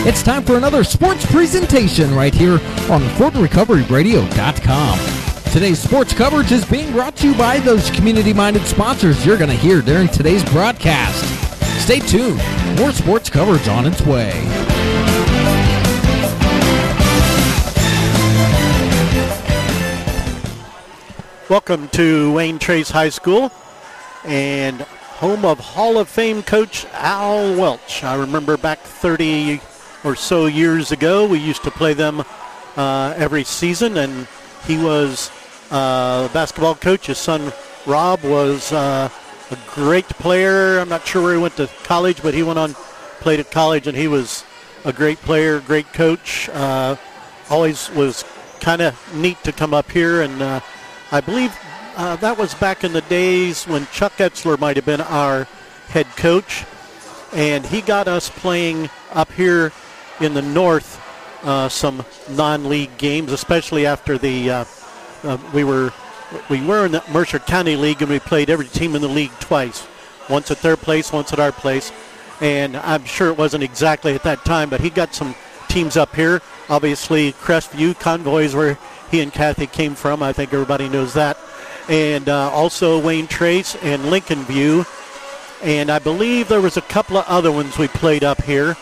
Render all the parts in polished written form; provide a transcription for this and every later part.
It's time for another sports presentation right here on FortinRecoveryRadio.com. Today's sports coverage is being brought to you by those community-minded sponsors you're going to hear during today's broadcast. Stay tuned. More sports coverage on its way. Welcome to Wayne Trace High School and home of Hall of Fame coach Al Welch. I remember back 30 or so years ago, we used to play them every season, and he was a basketball coach. His son Rob was a great player. I'm not sure where he went to college, but he went on, played at college, and he was a great player, great coach. Always was kind of neat to come up here, and I believe that was back in the days when Chuck Etzler might have been our head coach, and he got us playing up here in the north some non-league games, especially after the we were in the Mercer County League, and we played every team in the league twice, once at their place, once at our place, and I'm sure it wasn't exactly at that time, but he got some teams up here. Obviously, Crestview, Convoys, where he and Kathy came from. I think everybody knows that. And also Wayne Trace and Lincoln View. And I believe there was a couple of other ones we played up here.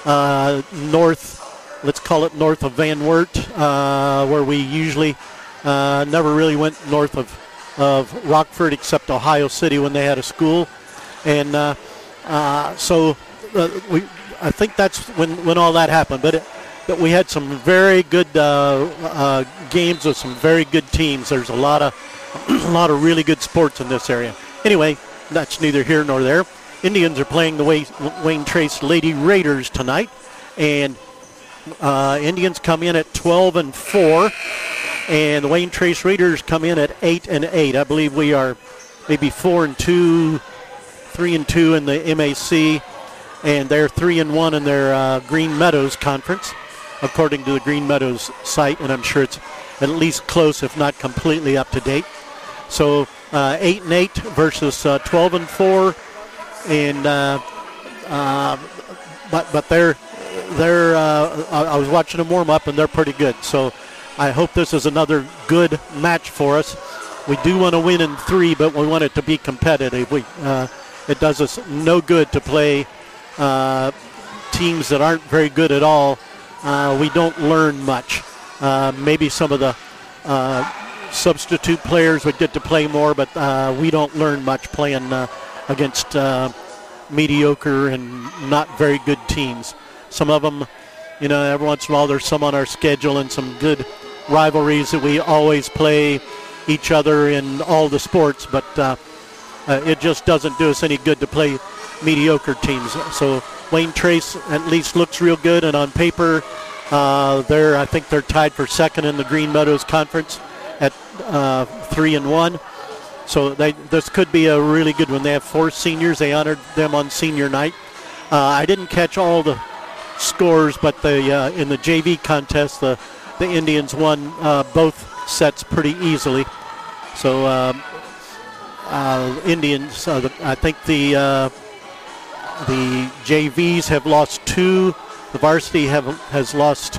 North, let's call it north of Van Wert, where we usually never really went north of Rockford except Ohio City when they had a school. And I think that's when all that happened. But we had some very good games with some very good teams. There's a lot of really good sports in this area. Anyway, that's neither here nor there. Indians are playing the Wayne Trace Lady Raiders tonight, and Indians come in at 12-4, and the Wayne Trace Raiders come in at 8-8. I believe we are maybe 4-2, 3-2 in the MAC, and they're 3-1 in their Green Meadows Conference, according to the Green Meadows site, and I'm sure it's at least close, if not completely up to date. So 8-8 versus 12-4, and but they're I was watching them warm up, and they're pretty good. So I hope this is another good match for us. We do want to win in 3, but we want it to be competitive. It does us no good to play teams that aren't very good at all. We don't learn much. Maybe some of the substitute players would get to play more, but we don't learn much playing against mediocre and not very good teams. Some of them, every once in a while there's some on our schedule and some good rivalries that we always play each other in all the sports, but it just doesn't do us any good to play mediocre teams. So Wayne Trace at least looks real good, and on paper, I think they're tied for second in the Green Meadows Conference at 3-1. So this could be a really good one. They have 4 seniors. They honored them on senior night. I didn't catch all the scores, but in the JV contest, the Indians won both sets pretty easily. So Indians, I think the JVs have lost 2. The varsity has lost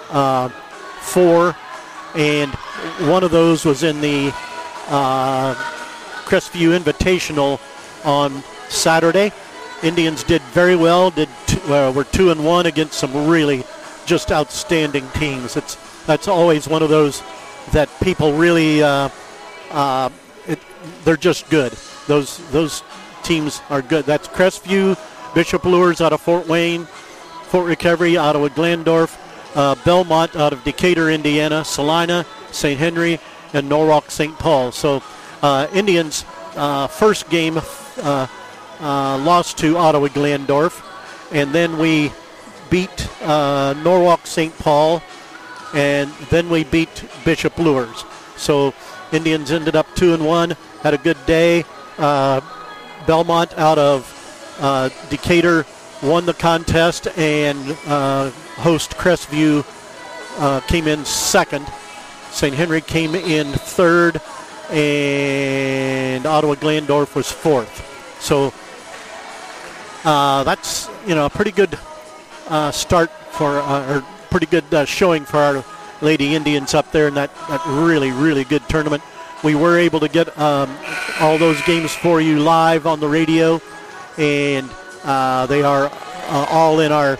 4, and one of those was in the Crestview Invitational on Saturday. Indians did very well. Were 2-1 against some really just outstanding teams. That's always one of those that people really they're just good. Those teams are good. That's Crestview, Bishop Luers out of Fort Wayne, Fort Recovery out of Glandorf, Belmont out of Decatur, Indiana, Salina, St. Henry, and Norwalk, St. Paul. So Indians first game lost to Ottawa Glandorf, and then we beat Norwalk, St. Paul, and then we beat Bishop Luers. So Indians ended up 2-1, had a good day. Belmont out of Decatur won the contest, and host Crestview came in second. St. Henry came in third, and Ottawa Glandorf was fourth. So that's a pretty good start for, or pretty good showing for our Lady Indians up there in that really, really good tournament. We were able to get all those games for you live on the radio, and they are all in our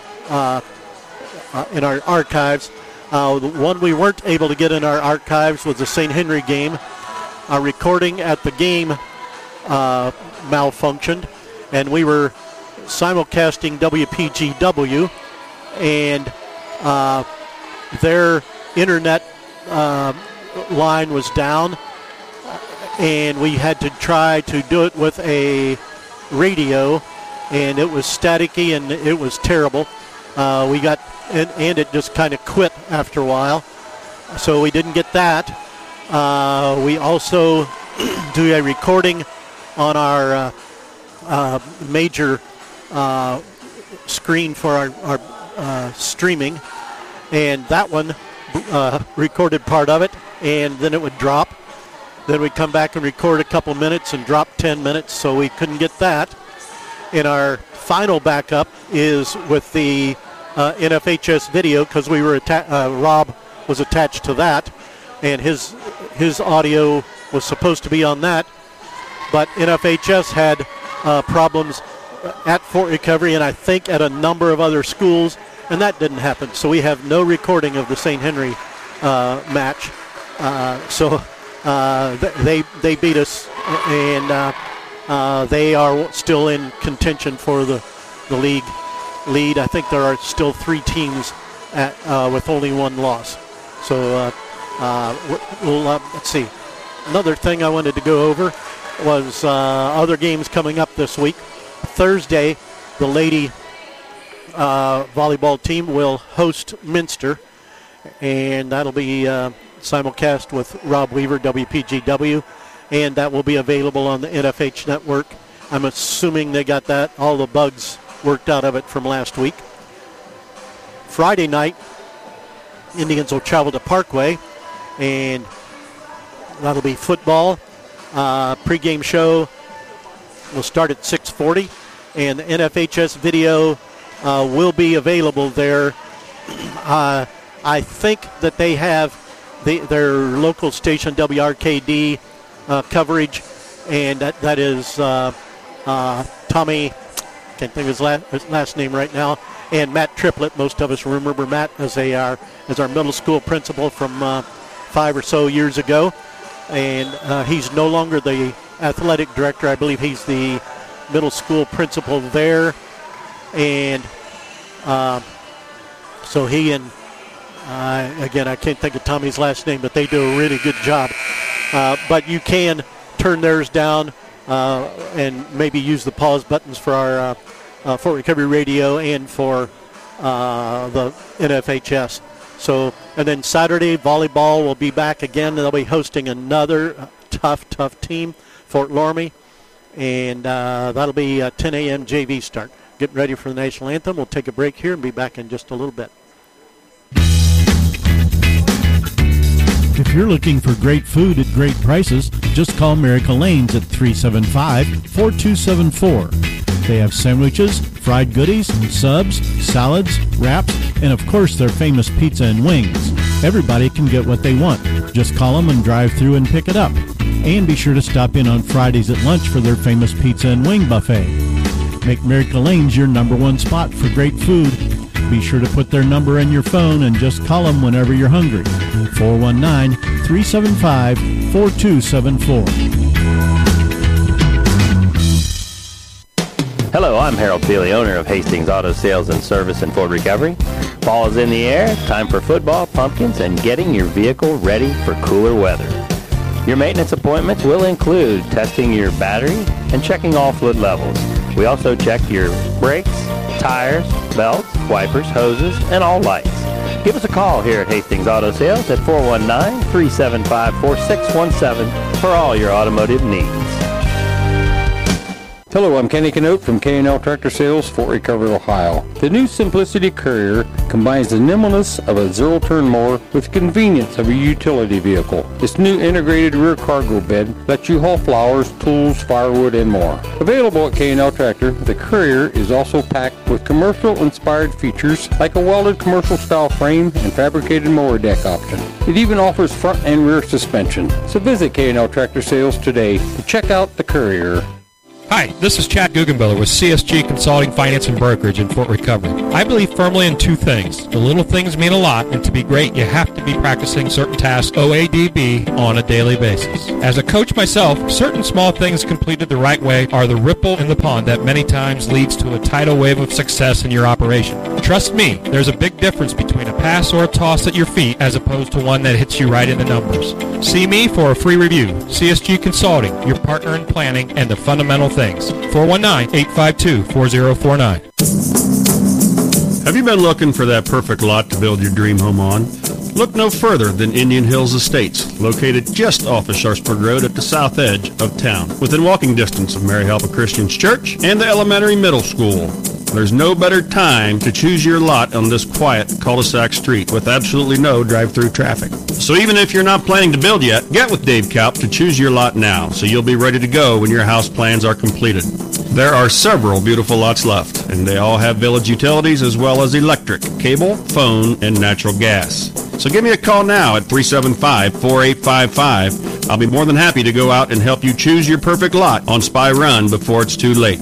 archives. The one we weren't able to get in our archives was the St. Henry game. Our recording at the game malfunctioned, and we were simulcasting WPGW, and their internet line was down, and we had to try to do it with a radio, and it was staticky and it was terrible. We got and it just kind of quit after a while, so we didn't get that. We also do a recording on our major screen for our streaming, and that one recorded part of it, and then it would drop. Then we'd come back and record a couple minutes and drop 10 minutes, so we couldn't get that. And our final backup is with the NFHS video, because we were Rob was attached to that, and his audio was supposed to be on that, but NFHS had problems at Fort Recovery and I think at a number of other schools, and that didn't happen. So we have no recording of the St. Henry match. So they beat us, and they are still in contention for the league lead. I think there are still 3 teams with only 1 loss. So let's see. Another thing I wanted to go over was other games coming up this week. Thursday, the lady volleyball team will host Minster, and that'll be simulcast with Rob Weaver, WPGW, and that will be available on the NFH network. I'm assuming they got all the bugs worked out of it from last week. Friday night, Indians will travel to Parkway, and that'll be football. Pre-game show will start at 6:40, and the NFHS video will be available there. I think that they have their local station, WRKD, coverage, and that is Tommy, can't think of his last name right now, and Matt Triplett. Most of us remember Matt as our middle school principal from 5 or so years ago, and he's no longer the athletic director. I believe he's the middle school principal there, and so he and again, I can't think of Tommy's last name, but they do a really good job. But you can turn theirs down and maybe use the pause buttons for our Fort Recovery Radio and for the NFHS. So, and then Saturday, volleyball will be back again. They'll be hosting another tough team, Fort Loramie, and that'll be 10 a.m. JV start. Getting ready for the national anthem. We'll take a break here and be back in just a little bit. If you're looking for great food at great prices, just call Miracle Lanes at 375-4274. They have sandwiches, fried goodies, subs, salads, wraps, and of course their famous pizza and wings. Everybody can get what they want. Just call them and drive through and pick it up. And be sure to stop in on Fridays at lunch for their famous pizza and wing buffet. Make Miracle Lanes your #1 spot for great food. Be sure to put their number in your phone and just call them whenever you're hungry. 419-375-4274. Hello, I'm Harold Feely, owner of Hastings Auto Sales and Service in Fort Recovery. Fall is in the air, time for football, pumpkins, and getting your vehicle ready for cooler weather. Your maintenance appointments will include testing your battery and checking all fluid levels. We also check your brakes, tires, belts, wipers, hoses, and all lights. Give us a call here at Hastings Auto Sales at 419-375-4617 for all your automotive needs. Hello, I'm Kenny Canote from K&L Tractor Sales, Fort Recovery, Ohio. The new Simplicity Courier combines the nimbleness of a zero-turn mower with the convenience of a utility vehicle. Its new integrated rear cargo bed lets you haul flowers, tools, firewood, and more. Available at K&L Tractor, the Courier is also packed with commercial-inspired features like a welded commercial-style frame and fabricated mower deck option. It even offers front and rear suspension. So visit K&L Tractor Sales today to check out the Courier. Hi, this is Chad Guggenbiller with CSG Consulting, Finance, and Brokerage in Fort Recovery. I believe firmly in two things. The little things mean a lot, and to be great, you have to be practicing certain tasks, OADB, on a daily basis. As a coach myself, certain small things completed the right way are the ripple in the pond that many times leads to a tidal wave of success in your operation. Trust me, there's a big difference between a pass or a toss at your feet as opposed to one that hits you right in the numbers. See me for a free review. CSG Consulting, your partner in planning and the fundamental things. 419-852-4049. Have you been looking for that perfect lot to build your dream home on? Look no further than Indian Hills Estates, located just off of Sharpsburg Road at the south edge of town, within walking distance of Mary Helpa Christian Church and the elementary middle school. There's no better time to choose your lot on this quiet cul-de-sac street with absolutely no drive-through traffic. So even if you're not planning to build yet, get with Dave Kaup to choose your lot now so you'll be ready to go when your house plans are completed. There are several beautiful lots left, and they all have village utilities as well as electric, cable, phone, and natural gas. So give me a call now at 375-4855. I'll be more than happy to go out and help you choose your perfect lot on Spy Run before it's too late.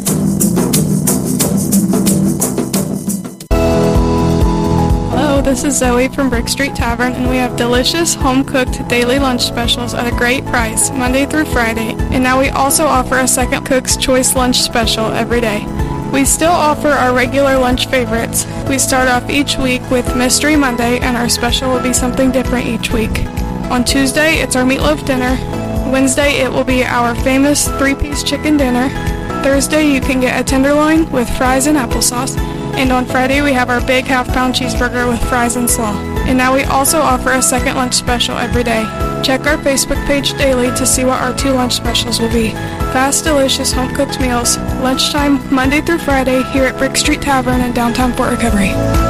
This is Zoe from Brick Street Tavern, and we have delicious home-cooked daily lunch specials at a great price, Monday through Friday. And now we also offer a second Cook's Choice lunch special every day. We still offer our regular lunch favorites. We start off each week with Mystery Monday, and our special will be something different each week. On Tuesday, it's our meatloaf dinner. Wednesday, it will be our famous 3-piece chicken dinner. Thursday, you can get a tenderloin with fries and applesauce. And on Friday, we have our big half-pound cheeseburger with fries and slaw. And now we also offer a second lunch special every day. Check our Facebook page daily to see what our 2 lunch specials will be. Fast, delicious, home-cooked meals. Lunchtime, Monday through Friday, here at Brick Street Tavern in downtown Fort Recovery.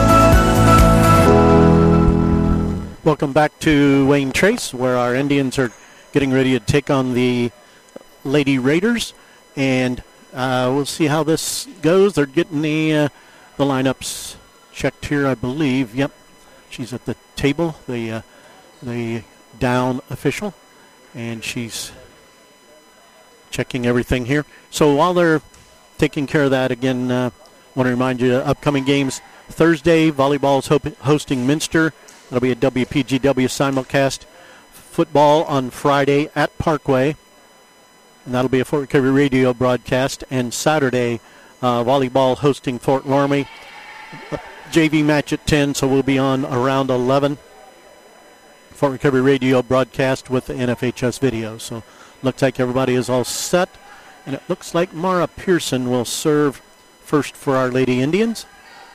Welcome back to Wayne Trace, where our Indians are getting ready to take on the Lady Raiders. And we'll see how this goes. They're getting the lineups checked here, I believe. Yep, she's at the table, the down official, and she's checking everything here. So while they're taking care of that, again, want to remind you upcoming games. Thursday, volleyball is hosting Minster. That'll be a WPGW simulcast. Football on Friday at Parkway, and that'll be a Fort Recovery radio broadcast. And Saturday, volleyball hosting Fort Loramie. JV match at 10, so we'll be on around 11. Fort Recovery radio broadcast with the NFHS video. So looks like everybody is all set. And it looks like Mara Pearson will serve first for our Lady Indians.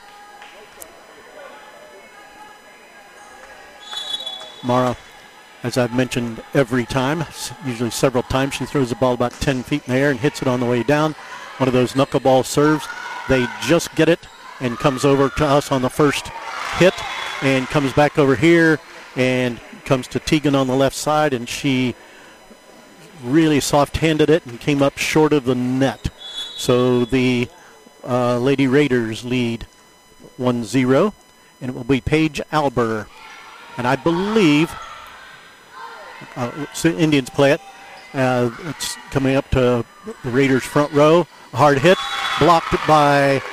Mara, as I've mentioned every time, usually several times, she throws the ball about 10 feet in the air and hits it on the way down. One of those knuckleball serves. They just get it and comes over to us on the first hit and comes back over here and comes to Tegan on the left side, and she really soft-handed it and came up short of the net. So the Lady Raiders lead 1-0, and it will be Paige Alber. And I believe Indians play it. It's coming up to the Raiders' front row. A hard hit, blocked by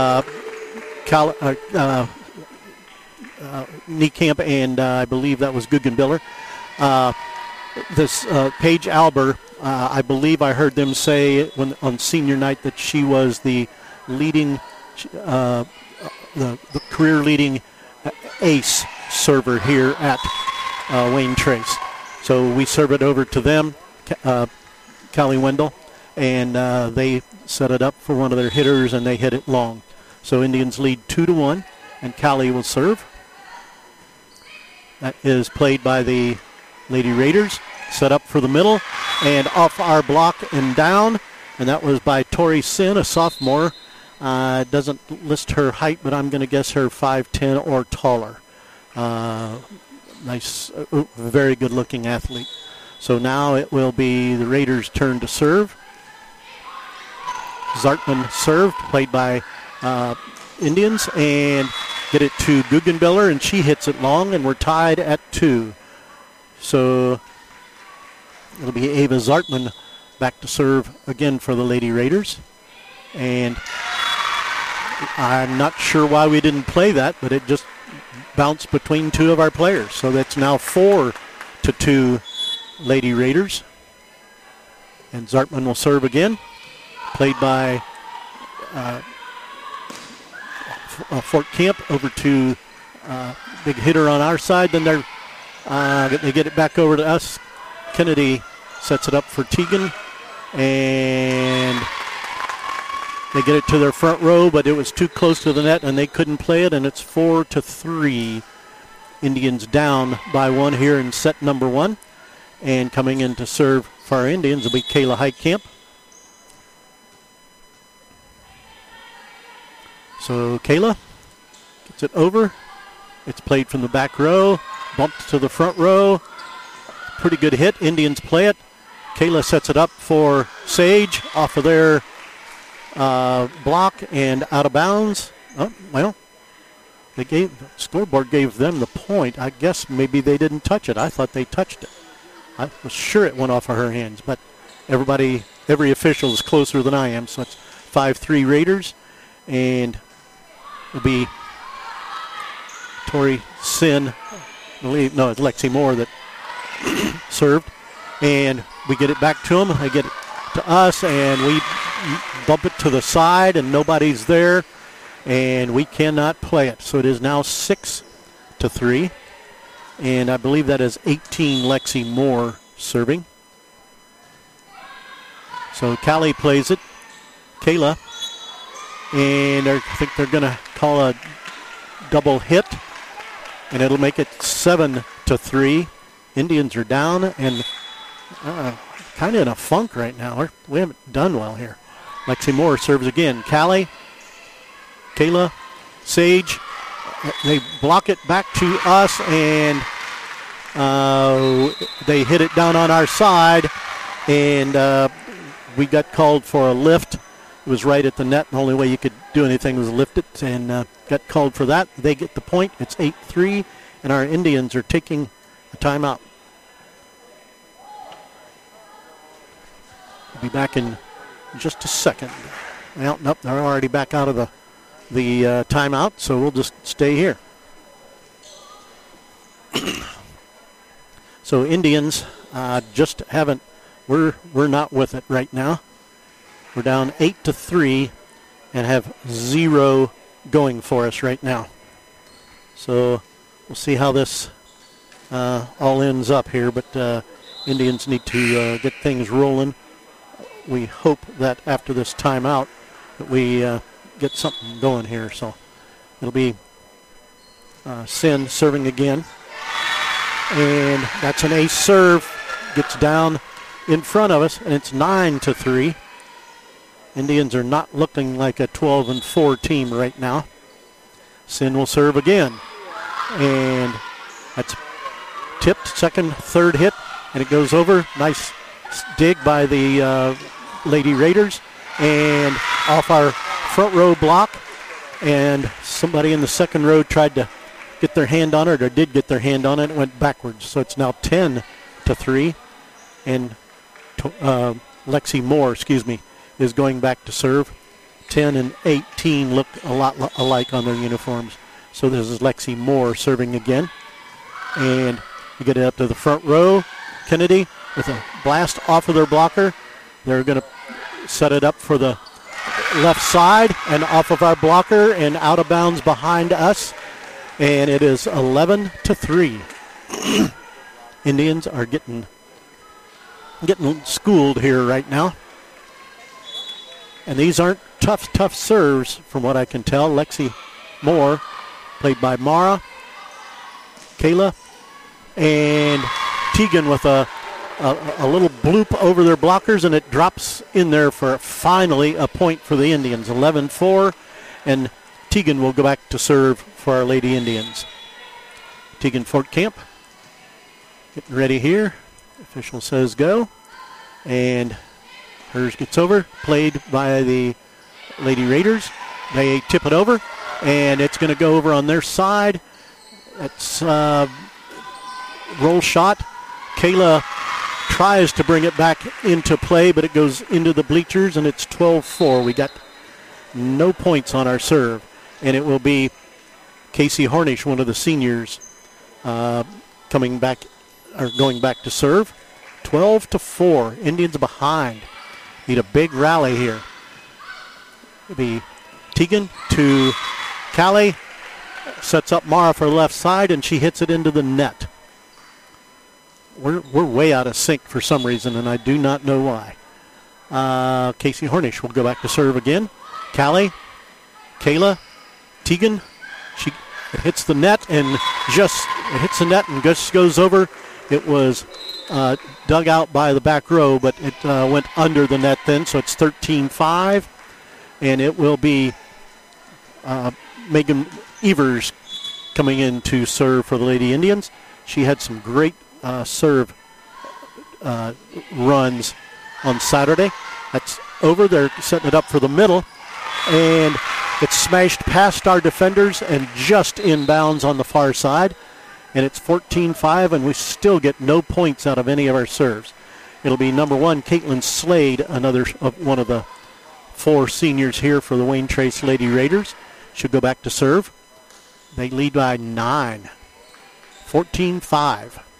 Niekamp, and I believe that was Guggenbiller. This Paige Alber, I believe I heard them say on senior night that she was the leading, the career-leading ace server here at Wayne Trace. So we serve it over to them, Callie Wendell, and they set it up for one of their hitters, and they hit it long. So Indians lead 2-1, and Callie will serve. That is played by the Lady Raiders. Set up for the middle, and off our block and down, and that was by Tori Sin, a sophomore. Doesn't list her height, but I'm going to guess her 5'10" or taller. Nice, very good-looking athlete. So now it will be the Raiders' turn to serve. Zartman served, played by Indians, and get it to Guggenbiller, and she hits it long, and we're tied at 2. So it'll be Ava Zartman back to serve again for the Lady Raiders. And I'm not sure why we didn't play that, but it just bounced between two of our players. So that's now 4-2 Lady Raiders. And Zartman will serve again, played by Fort Camp over to big hitter on our side. Then they get it back over to us. Kennedy sets it up for Teagan, and they get it to their front row, but it was too close to the net, and they couldn't play it, and it's 4-3. Indians down by 1 here in set number 1. And coming in to serve for our Indians will be Kayla Heitkamp. So Kayla gets it over. It's played from the back row, bumped to the front row. Pretty good hit. Indians play it. Kayla sets it up for Sage off of their block and out of bounds. Oh, well, the scoreboard gave them the point. I guess maybe they didn't touch it. I thought they touched it. I was sure it went off of her hands, but every official is closer than I am, so it's 5-3 Raiders, and it'll be Tori Sin, it's Lexi Moore that served, and we get it back to them. They get it to us, and we bump it to the side, and nobody's there, and we cannot play it. So it is now 6-3, and I believe that is 18 Lexi Moore serving. So Callie plays it, Kayla, and I think they're going to call a double hit, and it'll make it 7-3. Indians are down and kind of in a funk right now. We haven't done well here. Lexi Moore serves again. Callie, Kayla, Sage, they block it back to us, and they hit it down on our side, and we got called for a lift. It was right at the net. The only way you could do anything was lift it, and got called for that. They get the point. It's 8-3, and our Indians are taking a timeout. We'll be back in just a second. Well, nope, they're already back out of the timeout, so we'll just stay here. So Indians just haven't. We're not with it right now. We're down 8-3 and have 0 going for us right now. So we'll see how this all ends up here, but Indians need to get things rolling. We hope that after this timeout that we get something going here. So it'll be Sin serving again. And that's an ace serve. Gets down in front of us, and it's 9-3. Indians are not looking like a 12-4 team right now. Sin will serve again. And that's tipped, second, third hit, and it goes over. Nice dig by the Lady Raiders, and off our front row block, and somebody in the second row tried to get their hand on it, or did get their hand on it, and it went backwards. So it's now 10-3, and Lexi Moore, is going back to serve. 10 and 18 look a lot alike on their uniforms. So this is Lexi Moore serving again. And you get it up to the front row. Kennedy with a blast off of their blocker. They're going to set it up for the left side and off of our blocker and out of bounds behind us. And it is 11-3. Indians are getting schooled here right now. And these aren't tough serves from what I can tell. Lexi Moore, played by Mara, Kayla, and Teagan with a a little bloop over their blockers, and it drops in there for finally a point for the Indians. 11-4, and Tegan will go back to serve for our Lady Indians. Tegan Fortcamp getting ready here. Official says go, and hers gets over, played by the Lady Raiders. They tip it over, and it's going to go over on their side. It's roll shot. Kayla tries to bring it back into play, but it goes into the bleachers, and it's 12-4. We got no points on our serve, and it will be Casey Hornish, one of the seniors, going back to serve. 12-4. Indians behind. Need a big rally here. It'll be Tegan to Callie. Sets up Mara for the left side, and she hits it into the net. We're way out of sync for some reason, and I do not know why. Casey Hornish will go back to serve again. Callie, Kayla, Tegan. It hits the net and just goes over. It was dug out by the back row, but it went under the net then, so it's 13-5, and it will be Megan Evers coming in to serve for the Lady Indians. She had some great serve runs on Saturday. That's over. They're setting it up for the middle, and it's smashed past our defenders and just inbounds on the far side, and it's 14-5, and we still get no points out of any of our serves. It'll be number one, Caitlin Slade, one of the 4 seniors here for the Wayne Trace Lady Raiders. She'll go back to serve. They lead by 9. 14-5.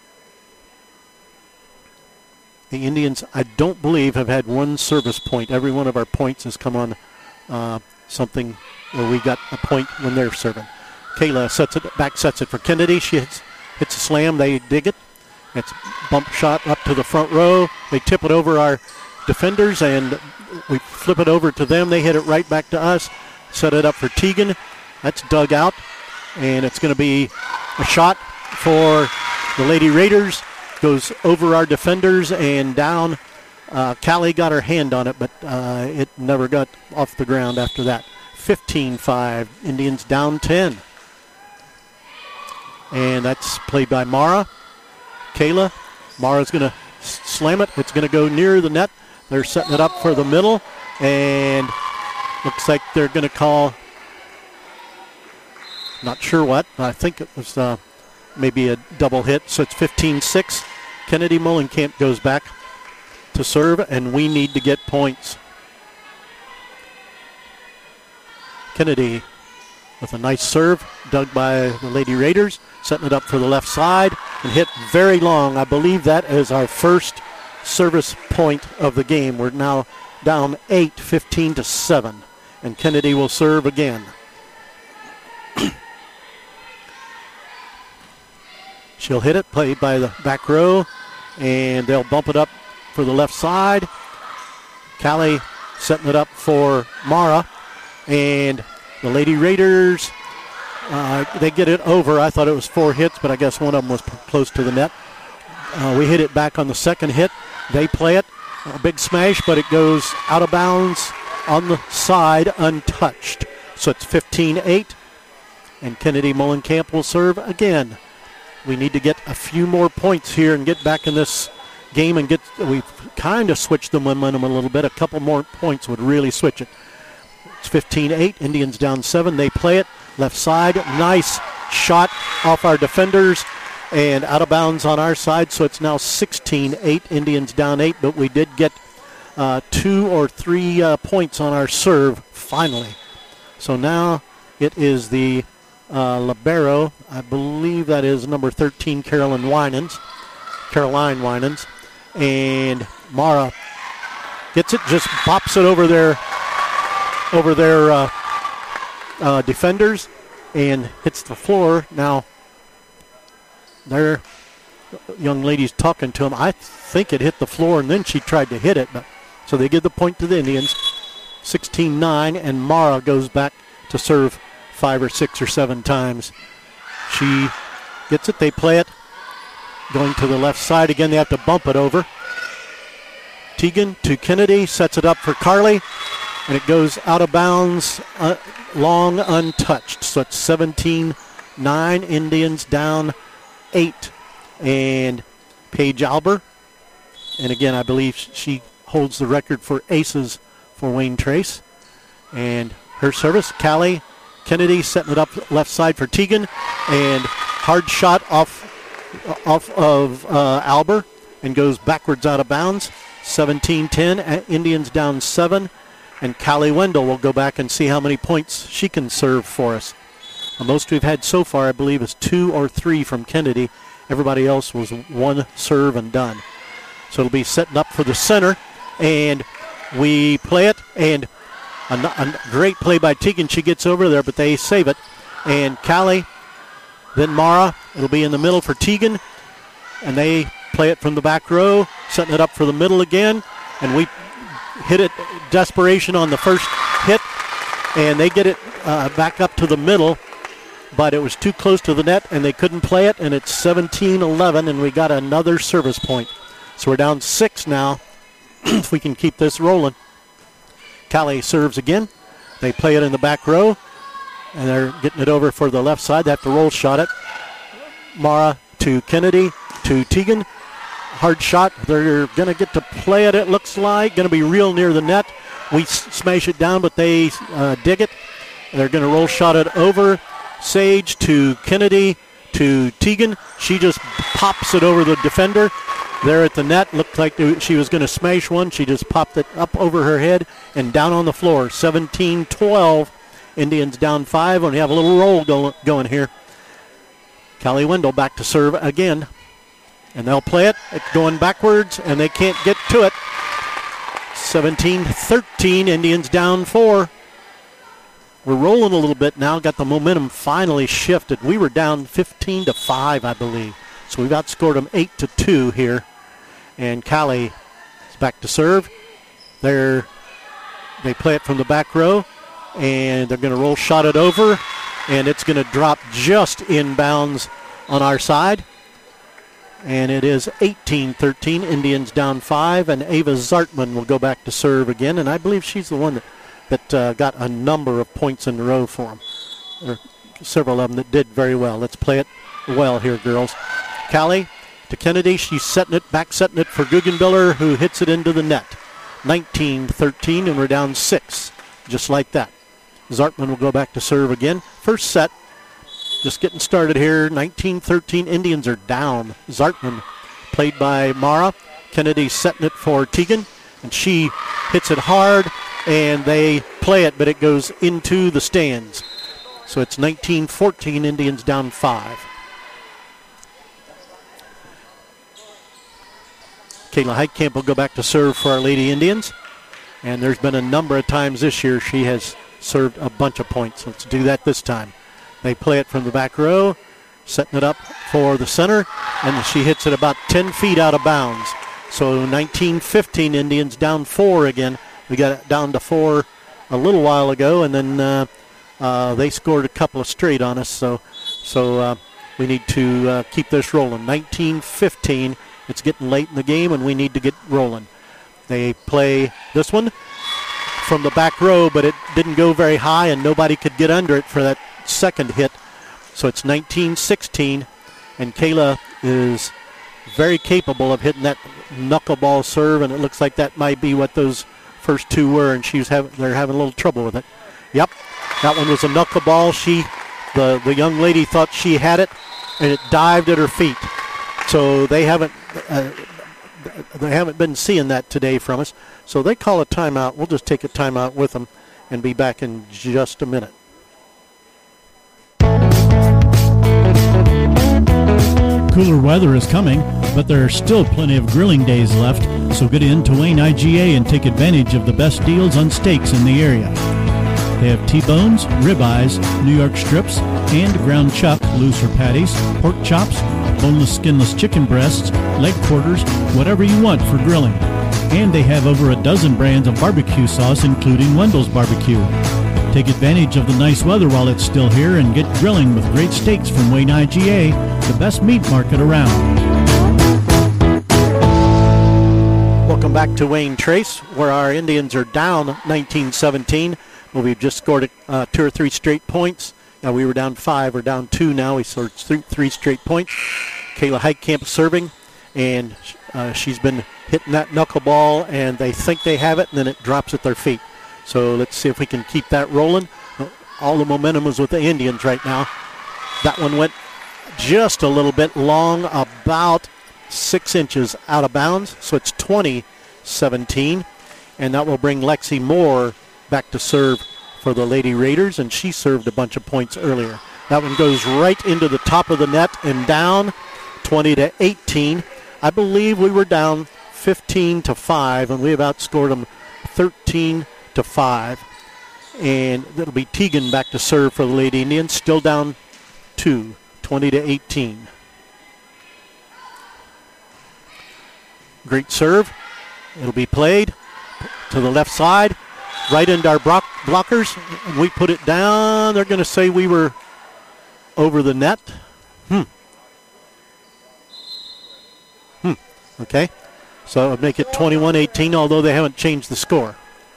The Indians, I don't believe, have had one service point. Every one of our points has come on something where we got a point when they're serving. Kayla sets it for Kennedy. She hits a slam. They dig it. It's bump shot up to the front row. They tip it over our defenders, and we flip it over to them. They hit it right back to us. Set it up for Tegan. That's dug out, and it's going to be a shot for the Lady Raiders. Goes over our defenders and down. Callie got her hand on it, but it never got off the ground after that. 15-5. Indians down 10. And that's played by Mara. Kayla. Mara's going to slam it. It's going to go near the net. They're setting it up for the middle, and looks like they're going to call, not sure what. I think it was maybe a double hit, so it's 15-6. Kennedy Mullenkamp goes back to serve, and we need to get points. Kennedy with a nice serve, dug by the Lady Raiders, setting it up for the left side, and hit very long. I believe that is our first service point of the game. We're now down 8, 15-7, and Kennedy will serve again. She'll hit it, played by the back row, and they'll bump it up for the left side. Callie setting it up for Mara, and the Lady Raiders, they get it over. I thought it was 4 hits, but I guess one of them was close to the net. We hit it back on the second hit. They play it, a big smash, but it goes out of bounds on the side untouched. So it's 15-8, and Kennedy Mullenkamp will serve again. We need to get a few more points here and get back in this game and we've kind of switched the momentum a little bit. A couple more points would really switch it. It's 15-8. Indians down 7. They play it left side. Nice shot off our defenders and out of bounds on our side. So it's now 16-8. Indians down 8, but we did get 2 or 3 points on our serve finally. So now it is the libero, I believe that is number 13, Caroline Winans, and Mara gets it, just pops it over their defenders and hits the floor. Now, their young lady's talking to him. I think it hit the floor, and then she tried to hit it. So they give the point to the Indians, 16-9, and Mara goes back to serve 5 or 6 or 7 times. She gets it. They play it. going to the left side. Again, they have to bump it over. Tegan to Kennedy, sets it up for Carly, and it goes out of bounds, long untouched. So it's 17-9, Indians down 8. And Paige Alber, and again, I believe she holds the record for aces for Wayne Trace. And her service, Callie Kennedy setting it up left side for Tegan, and hard shot off of Alber and goes backwards out of bounds. 17-10, Indians down 7, and Callie Wendell will go back and see how many points she can serve for us. The most we've had so far, I believe, is 2 or 3 from Kennedy. Everybody else was 1 serve and done. So it'll be setting up for the center, and we play it, and a great play by Tegan. She gets over there, but they save it. And Callie, then Mara. It'll be in the middle for Tegan, and they play it from the back row, setting it up for the middle again, and we hit it desperation on the first hit, and they get it back up to the middle, but it was too close to the net, and they couldn't play it, and it's 17-11, and we got another service point. So we're down 6 now, if we can keep this rolling. Callie serves again. They play it in the back row, and they're getting it over for the left side. They have to roll shot it. Mara to Kennedy to Tegan. Hard shot. They're going to get to play it looks like. Going to be real near the net. We smash it down, but they dig it. They're going to roll shot it over. Sage to Kennedy to Tegan. She just pops it over the defender. There at the net, looked like she was going to smash one. She just popped it up over her head and down on the floor. 17-12. Indians down 5. And we have a little roll going here. Callie Wendell back to serve again. And they'll play it. It's going backwards, and they can't get to it. 17-13. Indians down 4. We're rolling a little bit now. Got the momentum finally shifted. We were down 15-5, I believe. So we've outscored them 8-2 here. And Callie is back to serve. They play it from the back row, and they're going to roll shot it over, and it's going to drop just inbounds on our side. And it is 18-13, Indians down 5, and Ava Zartman will go back to serve again, and I believe she's the one that got a number of points in a row for them. There are several of them that did very well. Let's play it well here, girls. Callie to Kennedy. She's setting it for Guggenbiller, who hits it into the net. 19-13, and we're down 6, just like that. Zartman will go back to serve again. First set, just getting started here. 19-13, Indians are down. Zartman, played by Mara. Kennedy setting it for Tegan, and she hits it hard, and they play it, but it goes into the stands. So it's 19-14, Indians down 5. Kayla Heitkamp will go back to serve for our Lady Indians. And there's been a number of times this year she has served a bunch of points. Let's do that this time. They play it from the back row, setting it up for the center, and she hits it about 10 feet out of bounds. So 19-15, Indians down 4 again. We got it down to 4 a little while ago, and then they scored a couple of straight on us. So we need to keep this rolling. 19-15. It's getting late in the game, and we need to get rolling. They play this one from the back row, but it didn't go very high, and nobody could get under it for that second hit. So it's 19-16, and Kayla is very capable of hitting that knuckleball serve, and it looks like that might be what those first two were, and they're having a little trouble with it. Yep, that one was a knuckleball. The young lady thought she had it, and it dived at her feet. So they haven't been seeing that today from us. So they call a timeout. We'll just take a timeout with them and be back in just a minute. Cooler weather is coming, but there are still plenty of grilling days left, so get into Wayne IGA and take advantage of the best deals on steaks in the area. They have T-bones, ribeyes, New York strips, and ground chuck, loose or patties, pork chops, boneless, skinless chicken breasts, leg quarters, whatever you want for grilling. And they have over a dozen brands of barbecue sauce, including Wendell's Barbecue. Take advantage of the nice weather while it's still here and get grilling with great steaks from Wayne IGA, the best meat market around. Welcome back to Wayne Trace, where our Indians are down 19-17. Well, we've just scored 2 or 3 straight points. We were down 5. We're down 2 now. We scored 3 straight points. Kayla Heitkamp serving, and she's been hitting that knuckleball, and they think they have it, and then it drops at their feet. So let's see if we can keep that rolling. All the momentum is with the Indians right now. That one went just a little bit long, about 6 inches out of bounds, so it's 20-17, and that will bring Lexi Moore back to serve for the Lady Raiders, and she served a bunch of points earlier. That one goes right into the top of the net and down, 20-18. I believe we were down 15-5, and we have outscored them 13-5. And it'll be Teagan back to serve for the Lady Indians, still down 2, 20-18. Great serve. It'll be played to the left side, right into our blockers. And we put it down. They're going to say we were over the net. Okay. So it'll make it 21-18, although they haven't changed the score.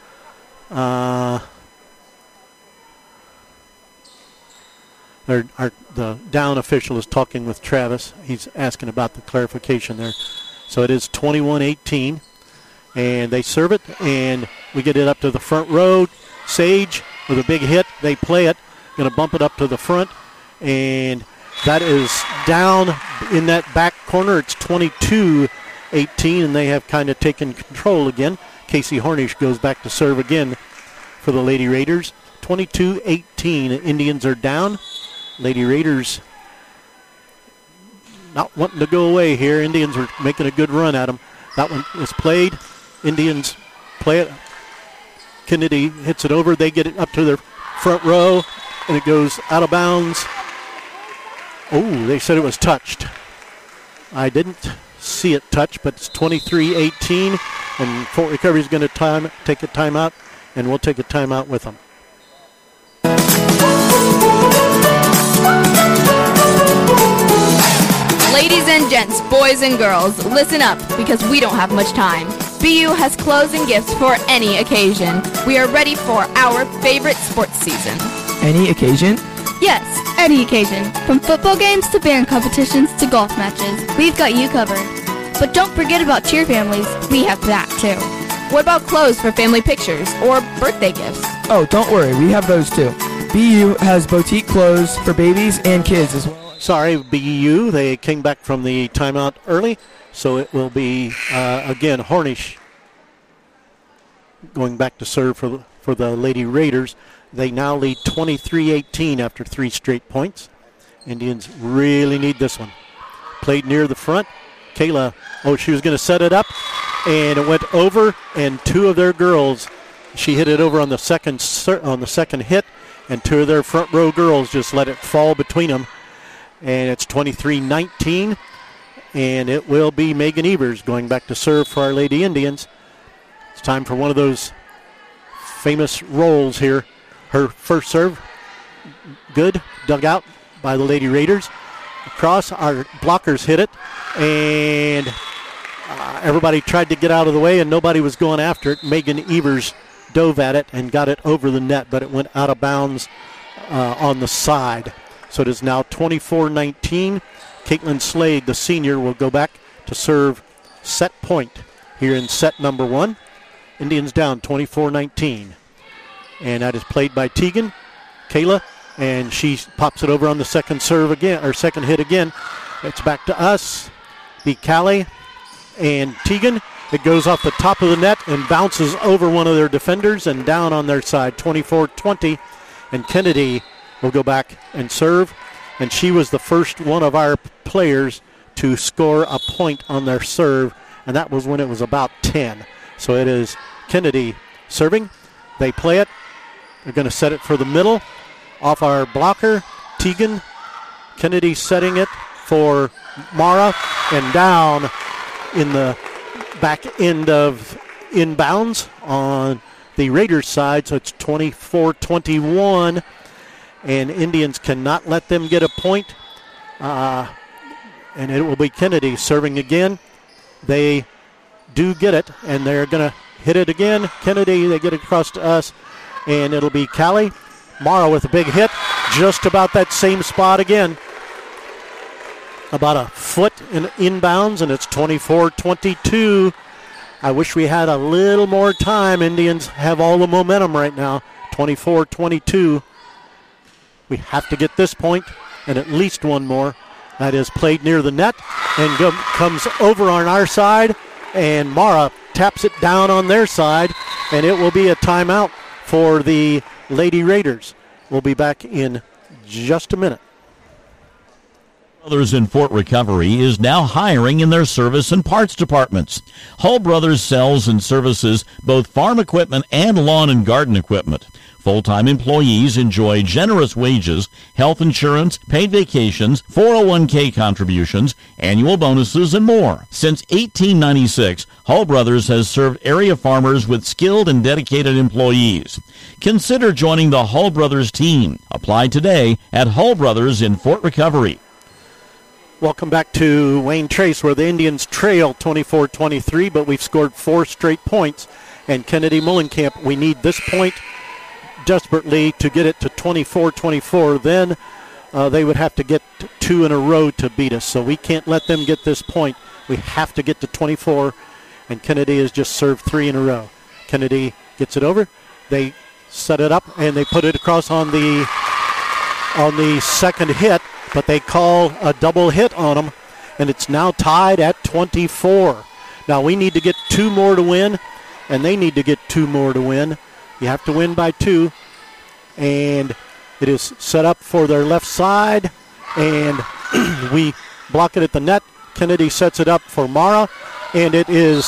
The down official is talking with Travis. He's asking about the clarification there. So it is 21-18, and they serve it, and we get it up to the front row. Sage with a big hit. They play it. Going to bump it up to the front, and that is down in that back corner. It's 22-18, and they have kind of taken control again. Casey Hornish goes back to serve again for the Lady Raiders. 22-18, Indians are down. Lady Raiders not wanting to go away here. Indians are making a good run at them. That one is played. Indians play it. Kennedy hits it over. They get it up to their front row, and it goes out of bounds. Oh, they said it was touched. I didn't see it touched, but it's 23-18, and Fort Recovery is going to take a timeout, and we'll take a timeout with them. Ladies and gents, boys and girls, listen up because we don't have much time. BU has clothes and gifts for any occasion. We are ready for our favorite sports season. Any occasion? Yes, any occasion. From football games to band competitions to golf matches, we've got you covered. But don't forget about cheer families. We have that too. What about clothes for family pictures or birthday gifts? Oh, don't worry, we have those too. BU has boutique clothes for babies and kids as well. Sorry, BU, they came back from the timeout early, so it will be, again, Hornish going back to serve for the Lady Raiders. They now lead 23-18 after 3 straight points. Indians really need this one. Played near the front. Kayla, she was going to set it up, and it went over, and 2 of their girls, she hit it over on the second hit, and 2 of their front row girls just let it fall between them. And it's 23-19, and it will be Megan Evers going back to serve for our Lady Indians. It's time for one of those famous rolls here. Her first serve, good, dug out by the Lady Raiders. Across, our blockers hit it, and everybody tried to get out of the way, and nobody was going after it. Megan Evers dove at it and got it over the net, but it went out of bounds on the side. So it is now 24-19. Caitlin Slade, the senior, will go back to serve set point here in set number 1. Indians down 24-19. And that is played by Teagan. Kayla, and she pops it over on the second serve again, or second hit again. It's back to us. Be Callie and Teagan. It goes off the top of the net and bounces over one of their defenders and down on their side, 24-20. And Kennedy will go back and serve, and she was the first one of our players to score a point on their serve, and that was when it was about 10. So it is Kennedy serving. They play it. They're going to set it for the middle off our blocker, Teagan. Kennedy setting it for Mara, and down in the back end of inbounds on the Raiders side, so it's 24-21. And Indians cannot let them get a point. And it will be Kennedy serving again. They do get it, and they're going to hit it again. Kennedy, they get it across to us, and it'll be Callie. Mara with a big hit, just about that same spot again. About a foot in inbounds, and it's 24-22. I wish we had a little more time. Indians have all the momentum right now. 24-22. We have to get this point and at least one more. That is played near the net and comes over on our side, and Mara taps it down on their side, and it will be a timeout for the Lady Raiders. We'll be back in just a minute. Brothers in Fort Recovery is now hiring in their service and parts departments. Hull Brothers sells and services both farm equipment and lawn and garden equipment. Full-time employees enjoy generous wages, health insurance, paid vacations, 401k contributions, annual bonuses, and more. Since 1896, Hull Brothers has served area farmers with skilled and dedicated employees. Consider joining the Hull Brothers team. Apply today at Hull Brothers in Fort Recovery. Welcome back to Wayne Trace, where the Indians trail 24-23, but we've scored 4 straight points. And Kennedy Mullenkamp, we need this point desperately to get it to 24-24. Then they would have to get 2 in a row to beat us. So we can't let them get this point. We have to get to 24, and Kennedy has just served 3 in a row. Kennedy gets it over. They set it up, and they put it across on the second hit, but they call a double hit on them, and it's now tied at 24. Now we need to get 2 more to win, and they need to get 2 more to win. You have to win by 2, and it is set up for their left side, and we block it at the net. Kennedy sets it up for Mara, and it is,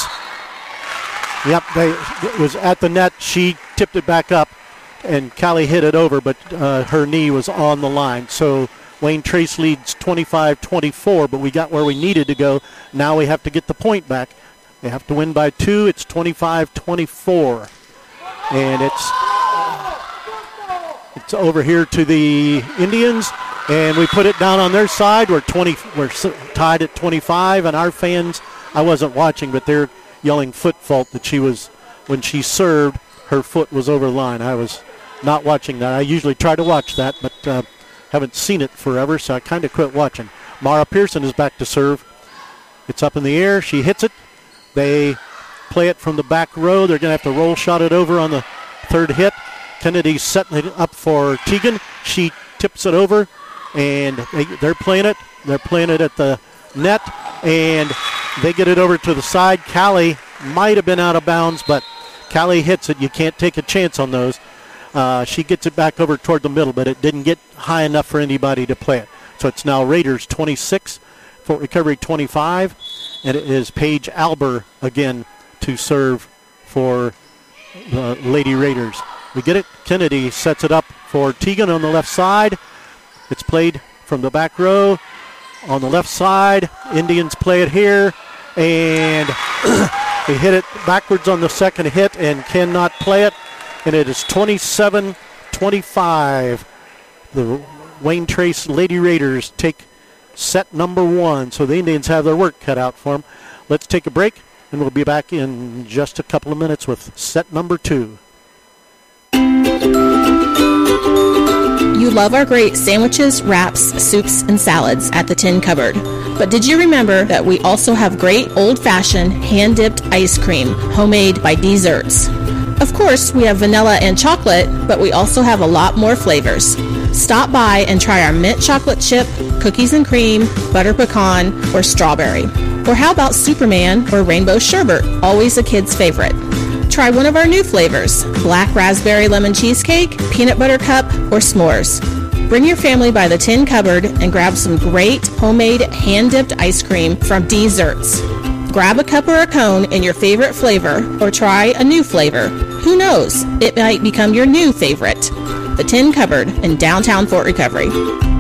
it was at the net. She tipped it back up, and Callie hit it over, but her knee was on the line. So Wayne Trace leads 25-24, but we got where we needed to go. Now we have to get the point back. They have to win by 2. It's 25-24. And it's over here to the Indians, and we put it down on their side. We're tied at 25, and our fans, I wasn't watching, but they're yelling foot fault that when she served, her foot was over the line. I was not watching that. I usually try to watch that, but haven't seen it forever, so I kind of quit watching. Mara Pearson is back to serve. It's up in the air. She hits it. They play it from the back row. They're going to have to roll shot it over on the third hit. Kennedy's setting it up for Teagan. She tips it over, and they're playing it. They're playing it at the net, and they get it over to the side. Callie might have been out of bounds, but Callie hits it. You can't take a chance on those. She gets it back over toward the middle, but it didn't get high enough for anybody to play it. So it's now Raiders 26, Fort Recovery 25, and it is Paige Alber again to serve for the Lady Raiders. We get it. Kennedy sets it up for Teagan on the left side. It's played from the back row on the left side. Indians play it here, and they hit it backwards on the second hit and cannot play it. And it is 27-25. The Wayne Trace Lady Raiders take set number 1. So the Indians have their work cut out for them. Let's take a break, and we'll be back in just a couple of minutes with set number 2. You love our great sandwiches, wraps, soups, and salads at the Tin Cupboard. But did you remember that we also have great old-fashioned hand-dipped ice cream, homemade by Desserts? Of course, we have vanilla and chocolate, but we also have a lot more flavors. Stop by and try our mint chocolate chip, cookies and cream, butter pecan, or strawberry. Or how about Superman or rainbow sherbet, always a kid's favorite. Try one of our new flavors, black raspberry lemon cheesecake, peanut butter cup, or s'mores. Bring your family by the Tin Cupboard and grab some great homemade hand-dipped ice cream from Desserts. Grab a cup or a cone in your favorite flavor, or try a new flavor. Who knows? It might become your new favorite. The Tin Cupboard in downtown Fort Recovery.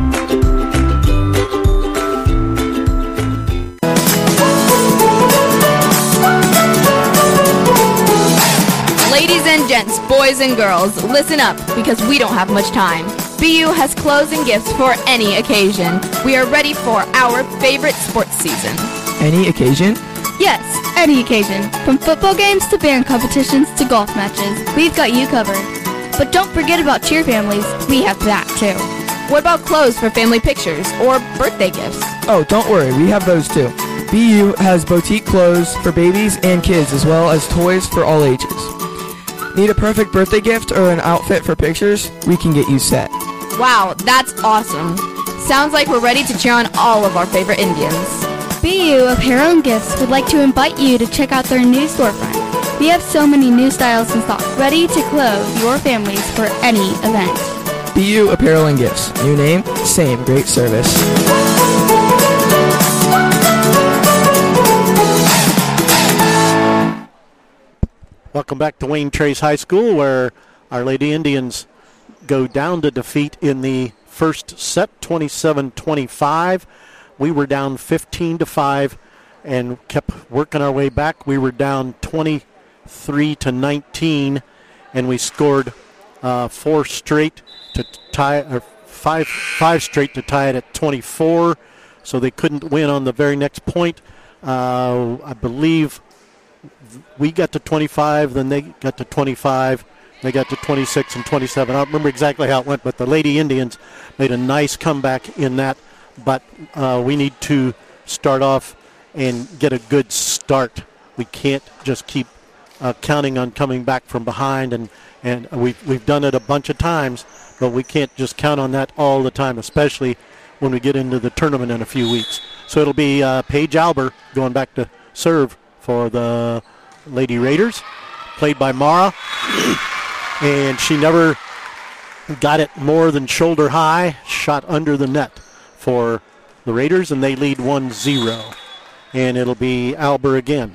Ladies and gents, boys and girls, listen up because we don't have much time. BU has clothes and gifts for any occasion. We are ready for our favorite sports season. Any occasion? Yes, any occasion. From football games to band competitions to golf matches, we've got you covered. But don't forget about cheer families. We have that too. What about clothes for family pictures or birthday gifts? Oh, don't worry, we have those too. BU has boutique clothes for babies and kids as well as toys for all ages. Need a perfect birthday gift or an outfit for pictures? We can get you set. Wow, that's awesome. Sounds like we're ready to cheer on all of our favorite Indians. BU Apparel and Gifts would like to invite you to check out their new storefront. We have so many new styles in stock, ready to clothe your families for any event. BU Apparel and Gifts. New name, same great service. Welcome back to Wayne Trace High School, where our Lady Indians go down to defeat in the first set, 27-25. We were down 15-5 and kept working our way back. We were down 23-19, and we scored five straight to tie it at 24. So they couldn't win on the very next point. I believe we got to 25, then they got to 25. They got to 26 and 27. I don't remember exactly how it went, but the Lady Indians made a nice comeback in that. But we need to start off and get a good start. We can't just keep counting on coming back from behind, and we've done it a bunch of times, but we can't just count on that all the time, especially when we get into the tournament in a few weeks. So it'll be Paige Alber going back to serve for the Lady Raiders, played by Mara, and she never got it more than shoulder high, shot under the net for the Raiders, and they lead 1-0. And it'll be Alber again.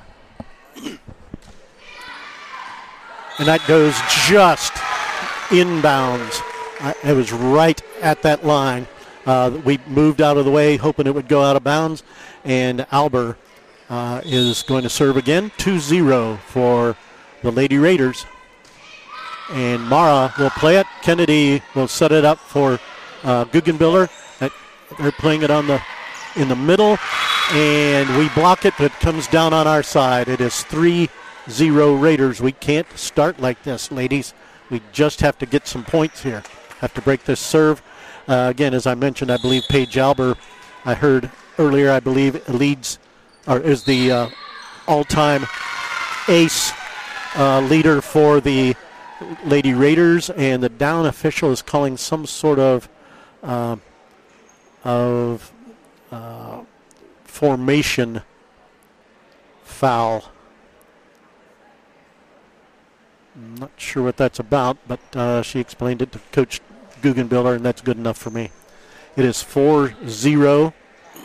And that goes just inbounds. It was right at that line. We moved out of the way, hoping it would go out of bounds, and Alber is going to serve again. 2-0 for the Lady Raiders. And Mara will play it. Kennedy will set it up for Guggenbiller. They're playing it in the middle, and we block it, but it comes down on our side. It is 3-0 Raiders. We can't start like this, ladies. We just have to get some points here. Have to break this serve. Again, as I mentioned, I believe Paige Alber, I heard earlier, I believe is the all-time ace leader for the Lady Raiders, and the down official is calling some sort of formation foul. I'm not sure what that's about, but she explained it to Coach Guggenbiller, and that's good enough for me. It is 4-0.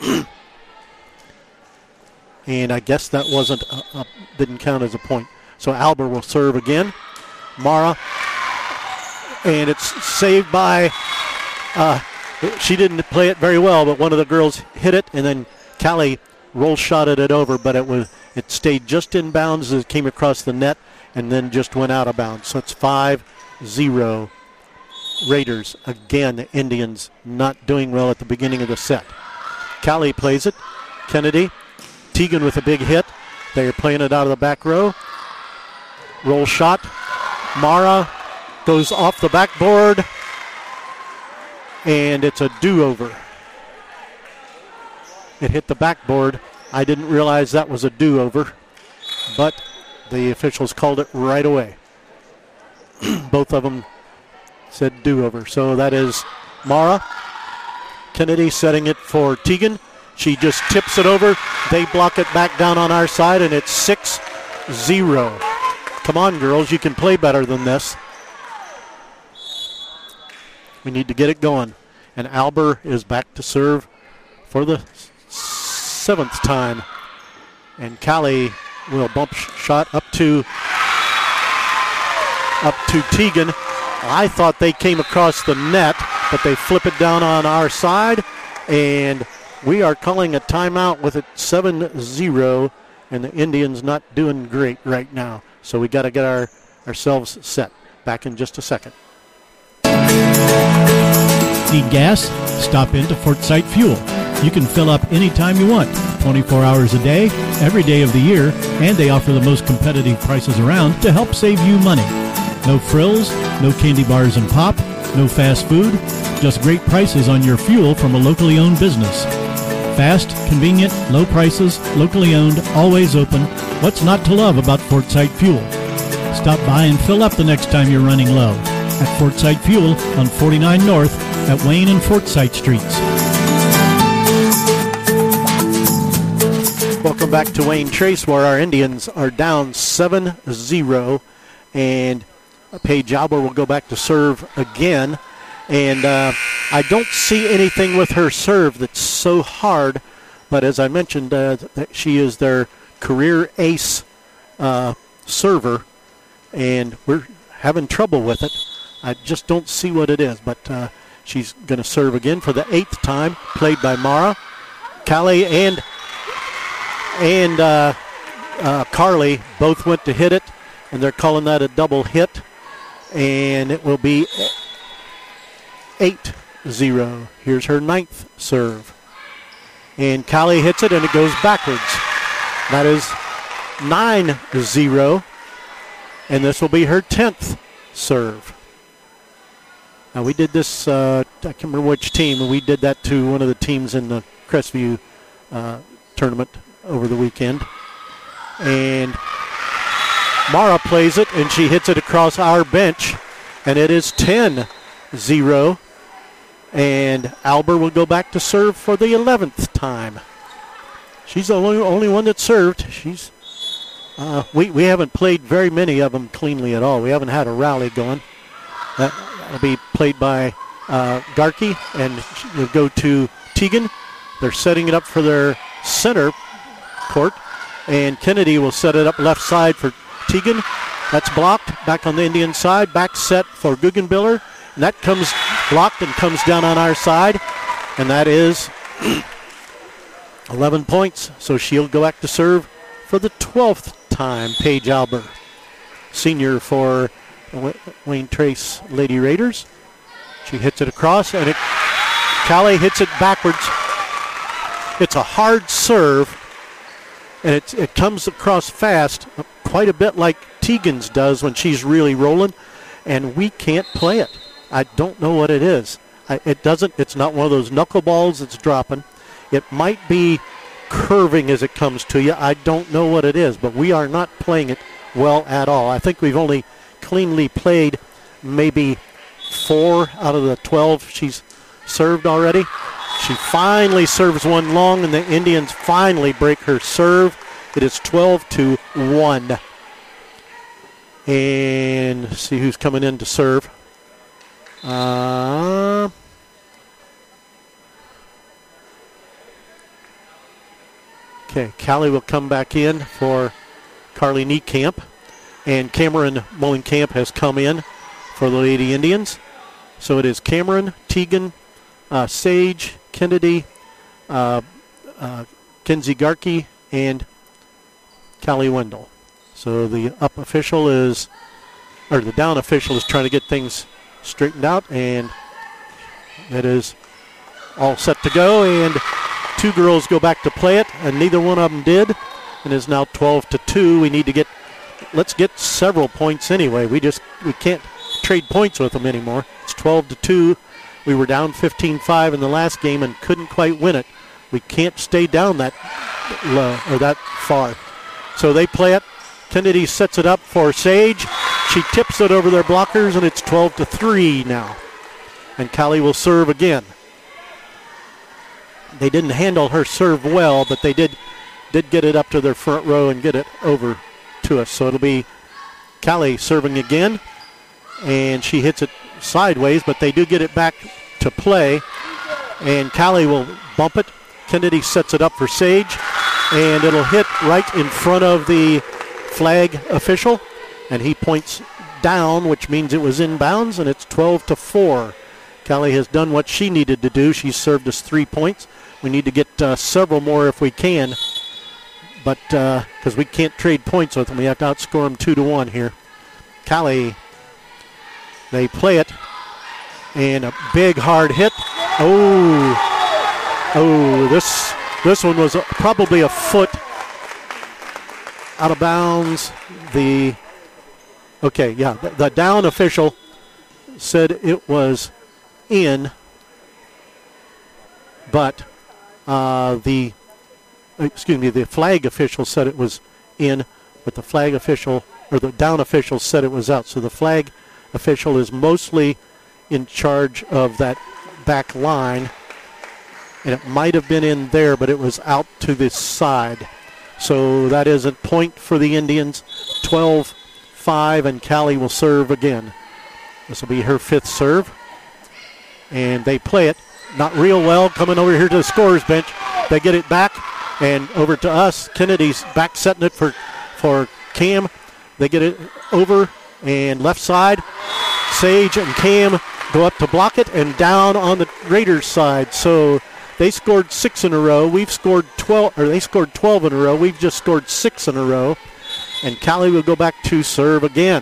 And I guess that didn't count as a point. So Alber will serve again. Mara. And it's saved by, she didn't play it very well, but one of the girls hit it, and then Callie roll-shotted it over, but it stayed just in bounds as it came across the net and then just went out of bounds. So it's 5-0 Raiders. Again, the Indians not doing well at the beginning of the set. Callie plays it. Kennedy. Teagan with a big hit. They are playing it out of the back row. Roll shot. Mara goes off the backboard, and it's a do-over. It hit the backboard. I didn't realize that was a do-over, but the officials called it right away. Both of them said do-over. So that is Mara. Kennedy setting it for Teagan. She just tips it over. They block it back down on our side, and it's 6-0. Come on, girls. You can play better than this. We need to get it going. And Alber is back to serve for the 7th time. And Callie will bump shot up to Teagan. I thought they came across the net, but they flip it down on our side. And we are calling a timeout with it 7-0, and the Indians not doing great right now. So we got to get ourselves set. Back in just a second. Need gas? Stop into Fort Sight Fuel. You can fill up anytime you want. 24 hours a day, every day of the year, and they offer the most competitive prices around to help save you money. No frills, no candy bars and pop, no fast food, just great prices on your fuel from a locally owned business. Fast, convenient, low prices, locally owned, always open. What's not to love about Fort Sight Fuel? Stop by and fill up the next time you're running low at Fort Sight Fuel on 49 North at Wayne and Fort Sight Streets. Welcome back to Wayne Trace, where our Indians are down 7-0, and Paige Albert will go back to serve again. And I don't see anything with her serve that's so hard, but as I mentioned, she is their career ace server, and we're having trouble with it. I just don't see what it is, but she's going to serve again for the 8th time, played by Mara. Callie and Carly both went to hit it, and they're calling that a double hit, and it will be 8-0. Here's her 9th serve. And Callie hits it, and it goes backwards. That is 9-0, and this will be her 10th serve. Now, we did this, I can't remember which team, and we did that to one of the teams in the Crestview tournament over the weekend. And Mara plays it, and she hits it across our bench, and it is 10-0. And Albert will go back to serve for the 11th time. She's the only one that served. She's we haven't played very many of them cleanly at all. We haven't had a rally going. That'll be played by Garkey, and she'll go to Teagan. They're setting it up for their center court, and Kennedy will set it up left side for Teagan. That's blocked. Back on the Indian side. Back set for Guggenbiller. And that comes blocked and comes down on our side. And that is 11 points. So she'll go back to serve for the 12th time. Paige Albert, senior for Wayne Trace Lady Raiders. She hits it across, and Callie hits it backwards. It's a hard serve, and it comes across fast, quite a bit like Teagan's does when she's really rolling, and we can't play it. I don't know what it is. It's not one of those knuckleballs that's dropping. It might be curving as it comes to you. I don't know what it is, but we are not playing it well at all. I think we've only cleanly played maybe 4 out of the 12 she's served already. She finally serves one long, and the Indians finally break her serve. It is 12-1. And let's see who's coming in to serve. Okay, Callie will come back in for Carly Niekamp, and Cameron Mullenkamp has come in for the Lady Indians. So it is Cameron, Teagan, Sage, Kennedy, Kenzie Garkey, and Callie Wendell. So the up official is, or the down official is trying to get things straightened out, and it is all set to go, and 2 girls go back to play it, and neither one of them did, and it's now 12-2. We need to let's get several points anyway. We can't trade points with them anymore. It's 12-2. We were down 15-5 in the last game and couldn't quite win it. We can't stay down that low or that far. So they play it. Kennedy sets it up for Sage. She tips it over their blockers, and it's 12-3 now. And Callie will serve again. They didn't handle her serve well, but they did get it up to their front row and get it over to us. So it'll be Callie serving again, and she hits it sideways, but they do get it back to play, and Callie will bump it. Kennedy sets it up for Sage, and it'll hit right in front of the flag official, and he points down, which means it was inbounds, and it's 12-4. Callie has done what she needed to do. She's served us 3 points. We need to get several more if we can, but because we can't trade points with them, we have to outscore them 2-1 here. Callie, they play it, and a big hard hit. This This one was probably a foot out of bounds. The down official said it was in, but the flag official said it was in, but the flag official or the down official said it was out. So the flag official is mostly in charge of that back line, and it might have been in there, but it was out to this side. So that is a point for the Indians, 12-5, and Callie will serve again. This will be her 5th serve, and they play it not real well, coming over here to the scorer's bench. They get it back, and over to us. Kennedy's back setting it for Cam. They get it over, and left side, Sage and Cam go up to block it, and down on the Raiders side. So they scored 6 in a row. We've scored 12, or they scored 12 in a row. We've just scored 6 in a row. And Callie will go back to serve again.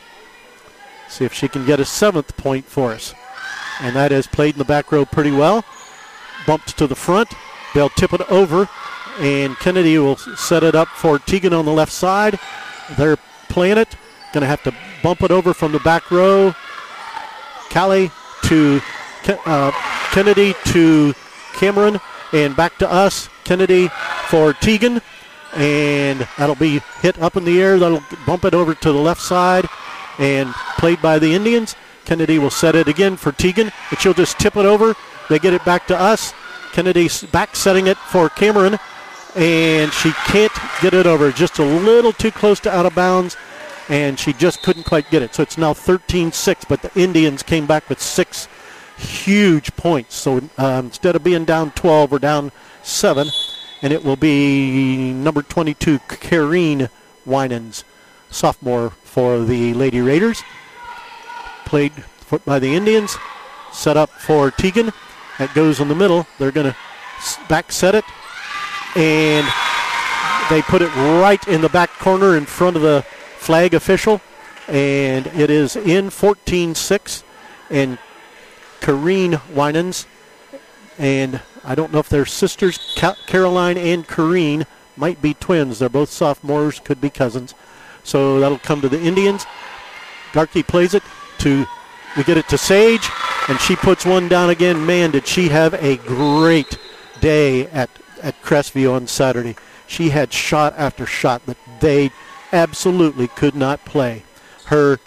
See if she can get a 7th point for us. And that is played in the back row pretty well. Bumped to the front. They'll tip it over, and Kennedy will set it up for Tegan on the left side. They're playing it. Going to have to bump it over from the back row. Callie to Kennedy to Cameron, and back to us. Kennedy for Tegan, and that'll be hit up in the air. That'll bump it over to the left side, and played by the Indians. Kennedy will set it again for Tegan, but she'll just tip it over. They get it back to us. Kennedy's back setting it for Cameron, and she can't get it over. Just a little too close to out of bounds, and she just couldn't quite get it. So it's now 13-6, but the Indians came back with 6 huge points. So instead of being down 12, we're down 7, and it will be number 22, Kareen Winans, sophomore for the Lady Raiders. Played by the Indians, set up for Tegan. That goes in the middle. They're going to back set it, and they put it right in the back corner in front of the flag official, and it is in 14-6, and Kareen Winans, and I don't know if they're sisters, Caroline and Kareen, might be twins. They're both sophomores, could be cousins. So that'll come to the Indians. Garkey plays it we get it to Sage, and she puts one down again. Man, did she have a great day at Crestview on Saturday. She had shot after shot that they absolutely could not play. Her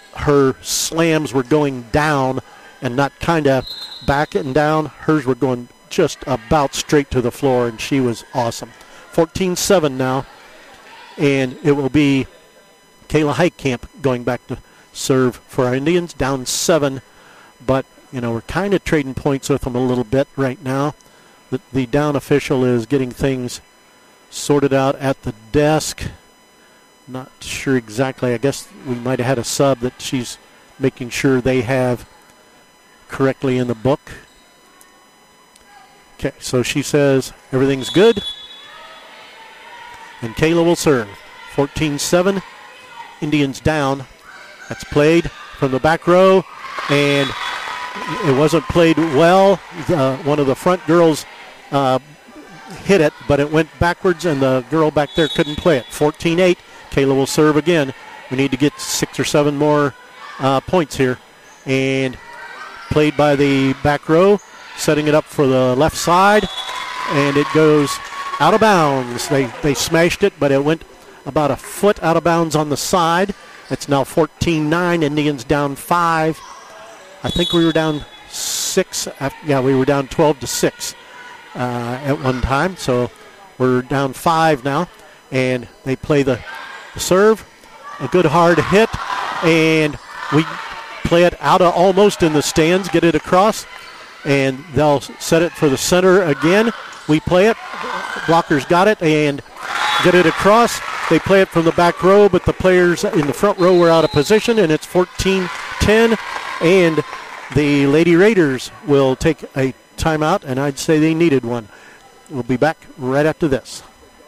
slams were going down and not kind of back and down. Hers were going just about straight to the floor, and she was awesome. 14-7 now, and it will be Kayla Heitkamp going back to serve for our Indians, down 7, but we're kind of trading points with them a little bit right now. The down official is getting things sorted out at the desk. Not sure exactly. I guess we might have had a sub that she's making sure they have correctly in the book. Okay, so she says everything's good, and Kayla will serve. 14-7, Indians down. That's played from the back row, and it wasn't played well. One of the front girls hit it, but it went backwards, and the girl back there couldn't play it. 14-8, Kayla will serve again. We need to get 6 or 7 more points here. And played by the back row, setting it up for the left side, and it goes out of bounds. They smashed it, but it went about a foot out of bounds on the side. It's now 14-9, Indians down 5. I think we were down 6. We were down 12-6 at one time. So we're down 5 now, and they play the serve. A good hard hit, and we play it out of almost in the stands, get it across, and they'll set it for the center again. We play it. Blockers got it and get it across. They play it from the back row, but the players in the front row were out of position, and it's 14-10, and the Lady Raiders will take a timeout, and I'd say they needed one. We'll be back right after this.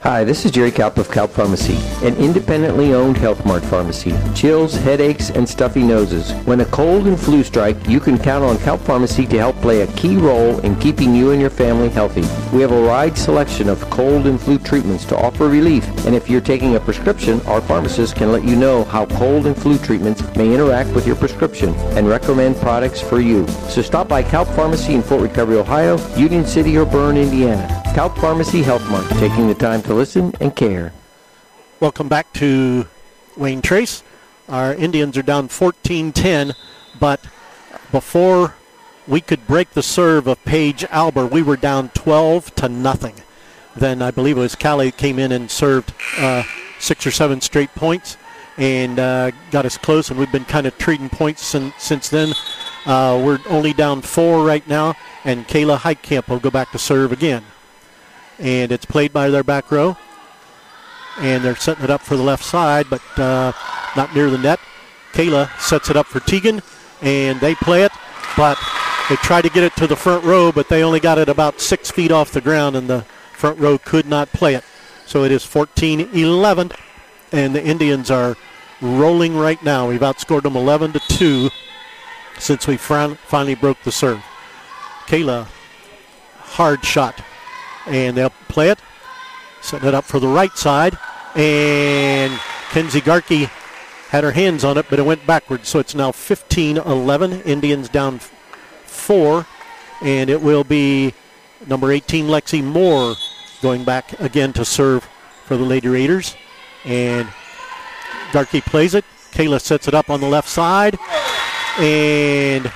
Hi, this is Jerry Kaup of Kaup Pharmacy, an independently owned Health Mart pharmacy. Chills, headaches, and stuffy noses. When a cold and flu strike, you can count on Kaup Pharmacy to help play a key role in keeping you and your family healthy. We have a wide selection of cold and flu treatments to offer relief, and if you're taking a prescription, our pharmacist can let you know how cold and flu treatments may interact with your prescription and recommend products for you. So stop by Kaup Pharmacy in Fort Recovery, Ohio, Union City, or Berne, Indiana. Kaup Pharmacy Health Mart, taking the time to listen and care. Welcome back to Wayne Trace. Our Indians are down 14-10, but before we could break the serve of Paige Alber, we were down 12-0. Then I believe it was Callie came in and served 6 or 7 straight points and got us close, and we've been kind of trading points since then. We're only down 4 right now, and Kayla Heitkamp will go back to serve again. And it's played by their back row. And they're setting it up for the left side, but not near the net. Kayla sets it up for Tegan, and they play it, but they tried to get it to the front row, but they only got it about 6 feet off the ground, and the front row could not play it. So it is 14-11, and the Indians are rolling right now. We've outscored them 11-2 since we finally broke the serve. Kayla, hard shot. And they'll play it, setting it up for the right side, and Kenzie Garkey had her hands on it, but it went backwards, so it's now 15-11. Indians down 4, and it will be number 18, Lexi Moore, going back again to serve for the Lady Raiders. And Garkey plays it. Kayla sets it up on the left side, and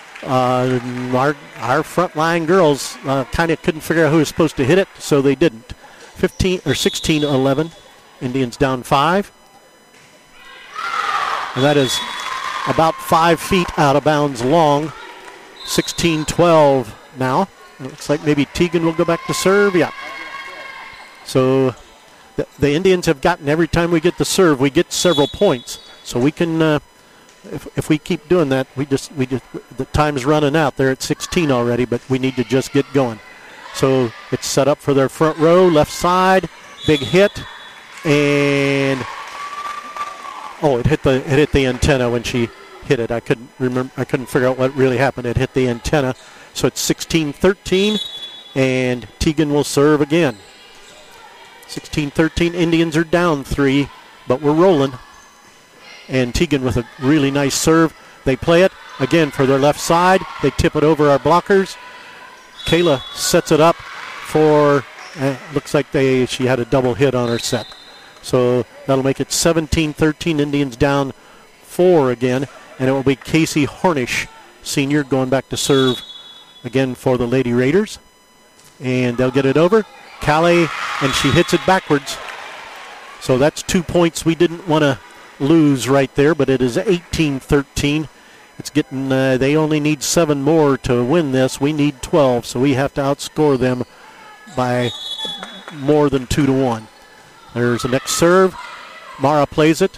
our front line girls kind of couldn't figure out who was supposed to hit it, so they didn't. 16-11. Indians down 5. And that is about 5 feet out of bounds long. 16-12 now. It looks like maybe Tegan will go back to serve. Yeah. So the Indians have gotten, every time we get the serve, we get several points. So we can... If we keep doing that, we just the time's running out. They're at 16 already, but we need to just get going. So it's set up for their front row, left side, big hit, and it hit the antenna when she hit it. I couldn't figure out what really happened. It hit the antenna. So it's 16-13, and Tegan will serve again. 16-13. Indians are down 3, but we're rolling. And Tegan with a really nice serve. They play it again for their left side. They tip it over our blockers. Kayla sets it up for, looks like she had a double hit on her set. So that'll make it 17-13. Indians down 4 again. And it will be Casey Hornish, senior, going back to serve again for the Lady Raiders. And they'll get it over. Callie, and she hits it backwards. So that's 2 points we didn't want to lose right there, but it is 18-13. It's getting, they only need 7 more to win this. We need 12, so we have to outscore them by more than 2-1. There's the next serve. Mara plays it,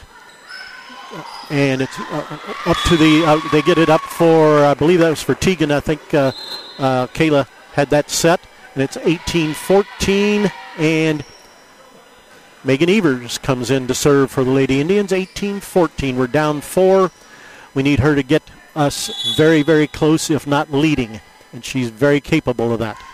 and it's up to the, they get it up for, I believe that was for Tegan. I think Kayla had that set, and it's 18-14, and Megan Evers comes in to serve for the Lady Indians. 18-14. We're down 4. We need her to get us very, very close, if not leading. And she's very capable of that.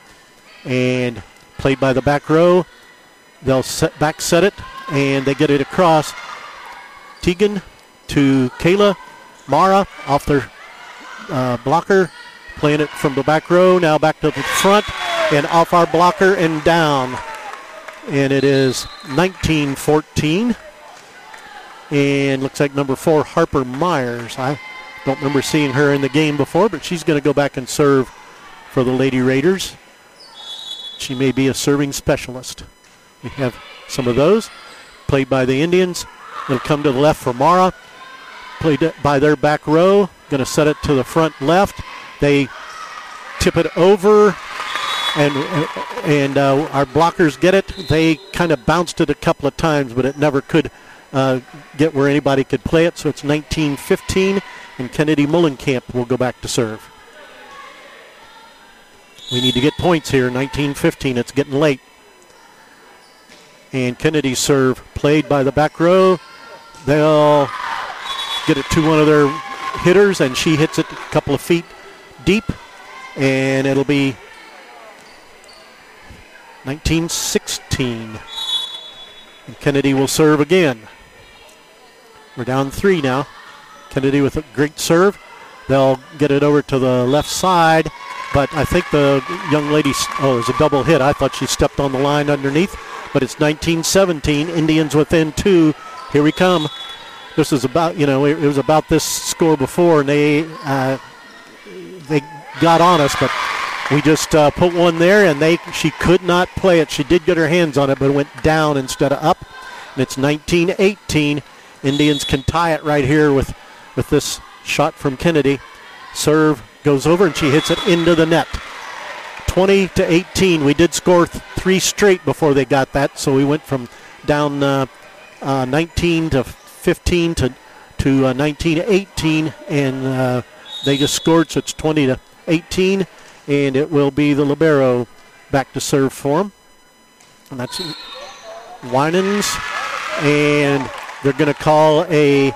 And played by the back row. They'll set it, and they get it across. Tegan to Kayla. Mara off their blocker. Playing it from the back row. Now back to the front. And off our blocker and down. And it is 19-14. And looks like number 4, Harper Myers. I don't remember seeing her in the game before, but she's going to go back and serve for the Lady Raiders. She may be a serving specialist. We have some of those. Played by the Indians. It'll come to the left for Mara. Played by their back row. Going to set it to the front left. They tip it over. And our blockers get it. They kind of bounced it a couple of times, but it never could get where anybody could play it. So it's 19-15, and Kennedy Mullenkamp will go back to serve. We need to get points here. 19-15. It's getting late. And Kennedy serve played by the back row. They'll get it to one of their hitters, and she hits it a couple of feet deep, and it'll be 19-16. And Kennedy will serve again. We're down 3 now. Kennedy with a great serve. They'll get it over to the left side, but I think the young lady, there's a double hit. I thought she stepped on the line underneath, but it's 19-17. Indians within 2. Here we come. This is about, it was about this score before, and they got on us, but we just put one there, and she could not play it. She did get her hands on it, but it went down instead of up, and it's 19-18. Indians can tie it right here with this shot from Kennedy. Serve goes over, and she hits it into the net. 20-18. We did score 3 straight before they got that, so we went from down 19-15 to 19-18, and they just scored, so it's 20-18, and it will be the libero back to serve for them. And that's Winans, and they're going to call a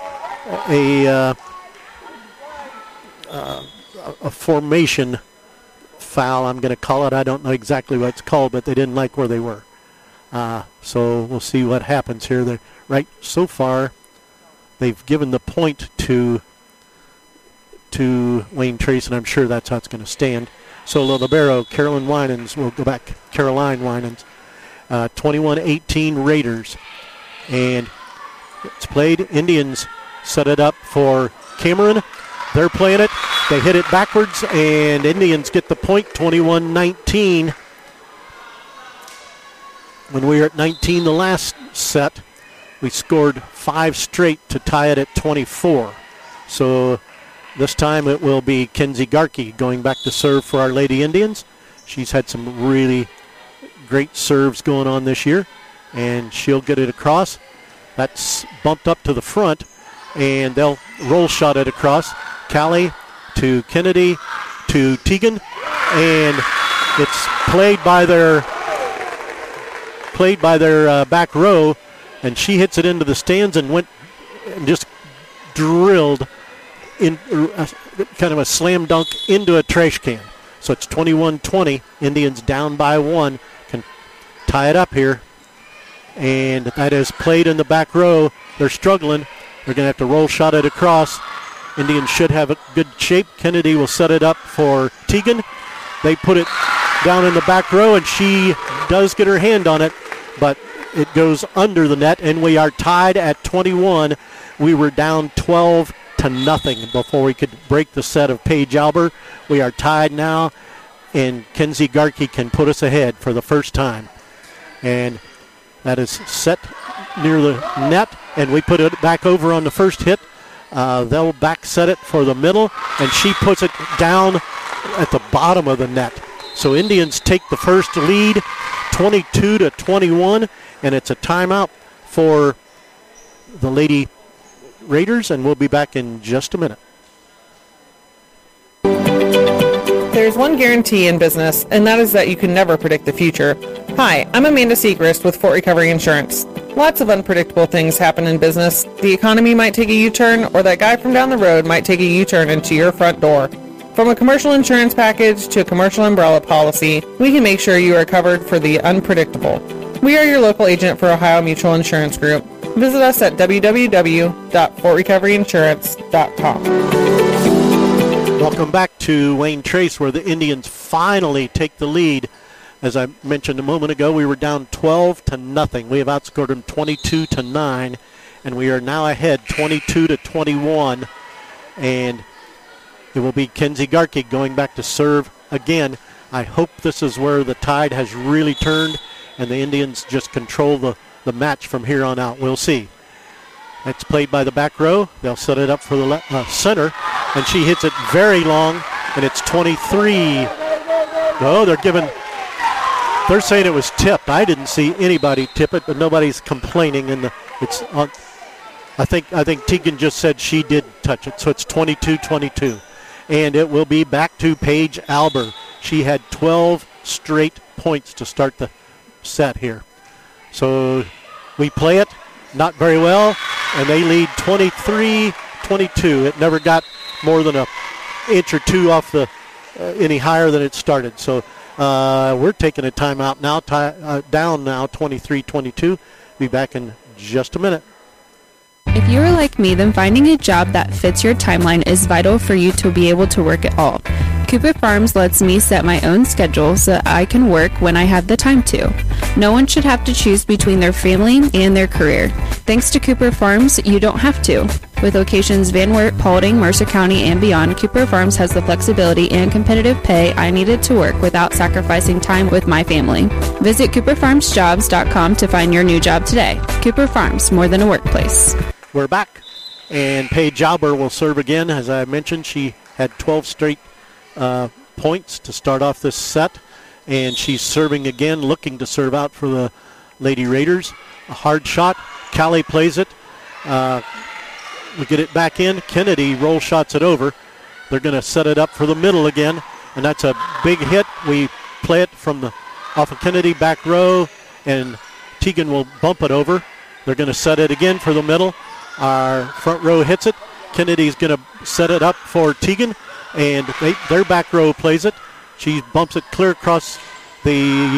formation foul, I'm going to call it. I don't know exactly what it's called, but they didn't like where they were. So we'll see what happens here. They're right so far. They've given the point to Wayne Trace, and I'm sure that's how it's going to stand. So the libero, Caroline Winans, will go back. Caroline Winans, 21-18 Raiders, and it's played. Indians set it up for Cameron. They're playing it. They hit it backwards, and Indians get the point, 21-19. When we were at 19 the last set, we scored 5 straight to tie it at 24. So this time it will be Kenzie Garkey going back to serve for our Lady Indians. She's had some really great serves going on this year, and she'll get it across. That's bumped up to the front, and they'll roll shot it across. Callie to Kennedy to Teagan, and it's played by their back row, and she hits it into the stands and went and just drilled in kind of a slam dunk into a trash can. So it's 21-20. Indians down by 1, can tie it up here, and that is played in the back row. They're struggling. They're going to have to roll shot it across. Indians should have a good shape. Kennedy will set it up for Teagan. They put it down in the back row, and she does get her hand on it, but it goes under the net, and we are tied at 21. We were down 12-0 before we could break the set of Paige Albert. We are tied now, and Kenzie Garkey can put us ahead for the first time. And that is set near the net, and we put it back over on the first hit. They'll back set it for the middle, and she puts it down at the bottom of the net. So Indians take the first lead, 22-21, and it's a timeout for the Lady Raiders, and we'll be back in just a minute. There's one guarantee in business, and that is that you can never predict the future. Hi, I'm Amanda Segrist with Fort Recovery Insurance. Lots of unpredictable things happen in business. The economy might take a U-turn, or that guy from down the road might take a U-turn into your front door. From a commercial insurance package to a commercial umbrella policy, we can make sure you are covered for the unpredictable. We are your local agent for Ohio Mutual Insurance Group. Visit us at www.fortrecoveryinsurance.com. Welcome back to Wayne Trace, where the Indians finally take the lead. As I mentioned a moment ago, we were down 12-0. We have outscored them 22-9, and we are now ahead 22-21. And it will be Kenzie Garkey going back to serve again. I hope this is where the tide has really turned, and the Indians just control the match from here on out. We'll see. It's played by the back row. They'll set it up for the center, and she hits it very long, and it's 23. Oh, they're saying it was tipped. I didn't see anybody tip it, but nobody's complaining. And it's on. I think Teagan just said she did touch it, so it's 22-22, and it will be back to Paige Albert. She had 12 straight points to start the set here. So we play it not very well, and they lead 23-22. It never got more than an inch or two off the any higher than it started. So we're taking a timeout now, down now 23-22. Be back in just a minute. If you are like me, then finding a job that fits your timeline is vital for you to be able to work it all. Cooper Farms lets me set my own schedule so that I can work when I have the time to. No one should have to choose between their family and their career. Thanks to Cooper Farms, you don't have to. With locations Van Wert, Paulding, Mercer County, and beyond, Cooper Farms has the flexibility and competitive pay I needed to work without sacrificing time with my family. Visit CooperFarmsJobs.com to find your new job today. Cooper Farms, more than a workplace. We're back, and Paige Jauber will serve again. As I mentioned, she had 12 straight points to start off this set, and she's serving again, looking to serve out for the Lady Raiders. A hard shot. Callie plays it. We get it back in. Kennedy roll shots it over. They're going to set it up for the middle again, and that's a big hit. We play it from off of Kennedy, back row, and Teagan will bump it over. They're going to set it again for the middle. Our front row hits it. Kennedy's going to set it up for Teagan, and their back row plays it. She bumps it clear across the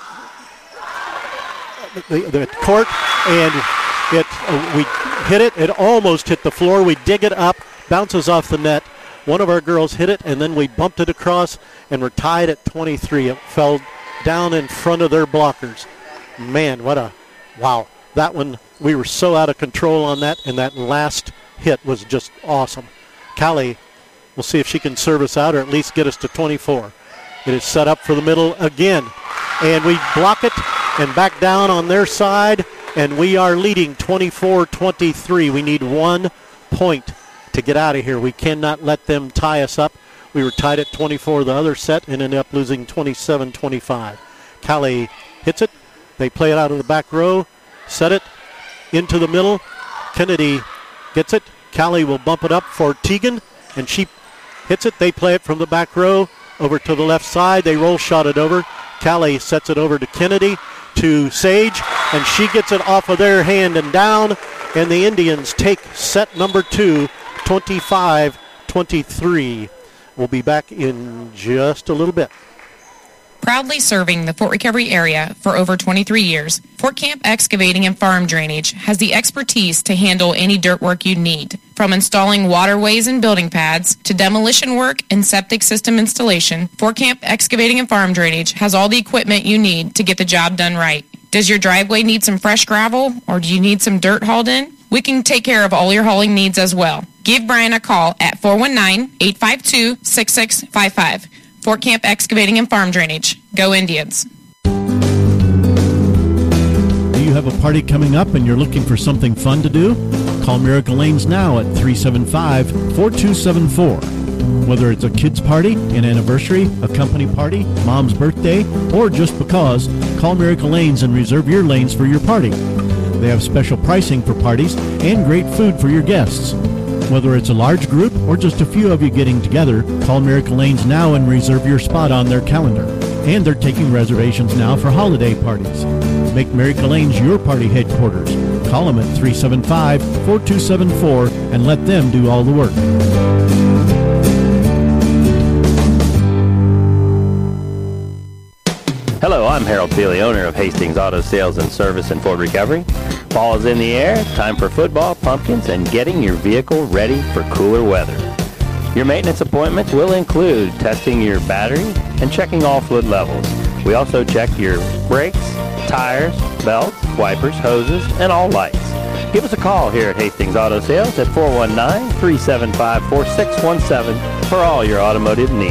court, and we hit it. It almost hit the floor. We dig it up, bounces off the net. One of our girls hit it, and then we bumped it across, and we're tied at 23. It fell down in front of their blockers. Man, wow. That one, we were so out of control on that, and that last hit was just awesome. Callie, we'll see if she can serve us out or at least get us to 24. It is set up for the middle again, and we block it and back down on their side, and we are leading 24-23. We need 1 point to get out of here. We cannot let them tie us up. We were tied at 24 the other set and ended up losing 27-25. Callie hits it. They play it out of the back row. Set it into the middle. Kennedy gets it. Callie will bump it up for Teagan, and she hits it. They play it from the back row over to the left side. They roll shot it over. Callie sets it over to Kennedy, to Sage, and she gets it off of their hand and down, and the Indians take set number 2, 25-23. We'll be back in just a little bit. Proudly serving the Fort Recovery area for over 23 years, Fort Camp Excavating and Farm Drainage has the expertise to handle any dirt work you need. From installing waterways and building pads to demolition work and septic system installation, Fort Camp Excavating and Farm Drainage has all the equipment you need to get the job done right. Does your driveway need some fresh gravel, or do you need some dirt hauled in? We can take care of all your hauling needs as well. Give Brian a call at 419-852-6655. Fort Camp Excavating and Farm Drainage. Go Indians. Do you have a party coming up and you're looking for something fun to do? Call Miracle Lanes now at 375-4274. Whether it's a kid's party, an anniversary, a company party, mom's birthday, or just because, call Miracle Lanes and reserve your lanes for your party. They have special pricing for parties and great food for your guests. Whether it's a large group or just a few of you getting together, call Miracle Lanes now and reserve your spot on their calendar. And they're taking reservations now for holiday parties. Make Miracle Lanes your party headquarters. Call them at 375-4274 and let them do all the work. Hello, I'm Harold Feely, owner of Hastings Auto Sales and Service in Fort Recovery. Fall is in the air, time for football, pumpkins, and getting your vehicle ready for cooler weather. Your maintenance appointments will include testing your battery and checking all fluid levels. We also check your brakes, tires, belts, wipers, hoses, and all lights. Give us a call here at Hastings Auto Sales at 419-375-4617 for all your automotive needs.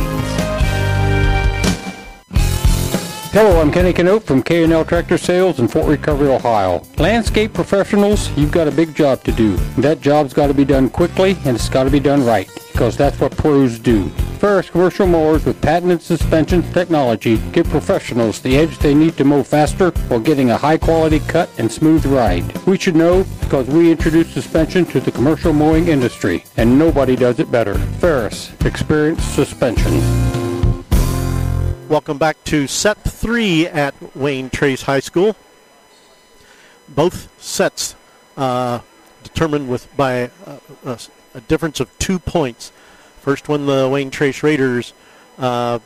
Hello, I'm Kenny Canote from K&L Tractor Sales in Fort Recovery, Ohio. Landscape professionals, you've got a big job to do. That job's got to be done quickly, and it's got to be done right, because that's what pros do. First, commercial mowers with patented suspension technology give professionals the edge they need to mow faster while getting a high-quality cut and smooth ride. We should know because we introduced suspension to the commercial mowing industry, and nobody does it better. Ferris, experienced suspension. Welcome back to set 3 at Wayne Trace High School. both sets determined by a difference of 2 points. First one, the Wayne Trace Raiders won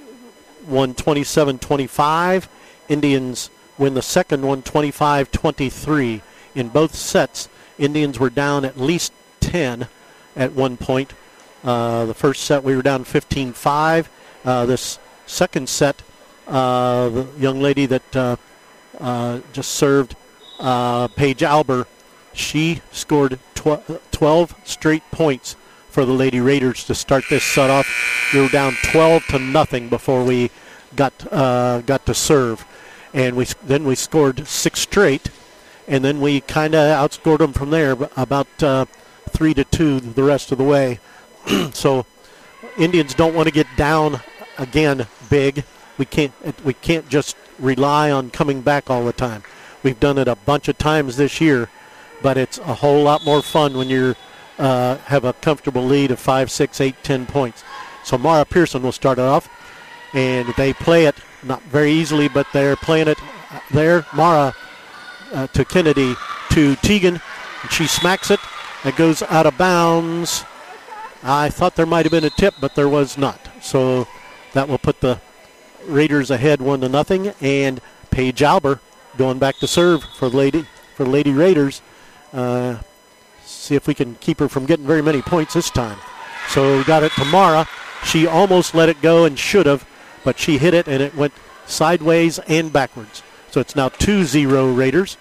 27-25. Indians win the second one 25-23. In both sets, Indians were down at least 10 at one point. The first set we were down 15-5. This second set, the young lady that just served, Paige Alber, she scored 12 straight points for the Lady Raiders to start this set off. We were down 12-0 before we got to serve, and then we scored 6 straight, and then we kind of outscored them from there, about 3-2 the rest of the way. So Indians don't want to get down again big. We can't just rely on coming back all the time. We've done it a bunch of times this year, but it's a whole lot more fun when you have a comfortable lead of 5, 6, 8, 10 points. So Mara Pearson will start it off, and they play it not very easily, but they're playing it there. Mara to Kennedy to Teagan, and she smacks it. It goes out of bounds. I thought there might have been a tip, but there was not. So that will put the Raiders ahead 1-0, and Paige Alber going back to serve for the Lady Raiders. See if we can keep her from getting very many points this time. So we got it to Mara. She almost let it go and should have, but she hit it and it went sideways and backwards. So it's now 2-0 Raiders.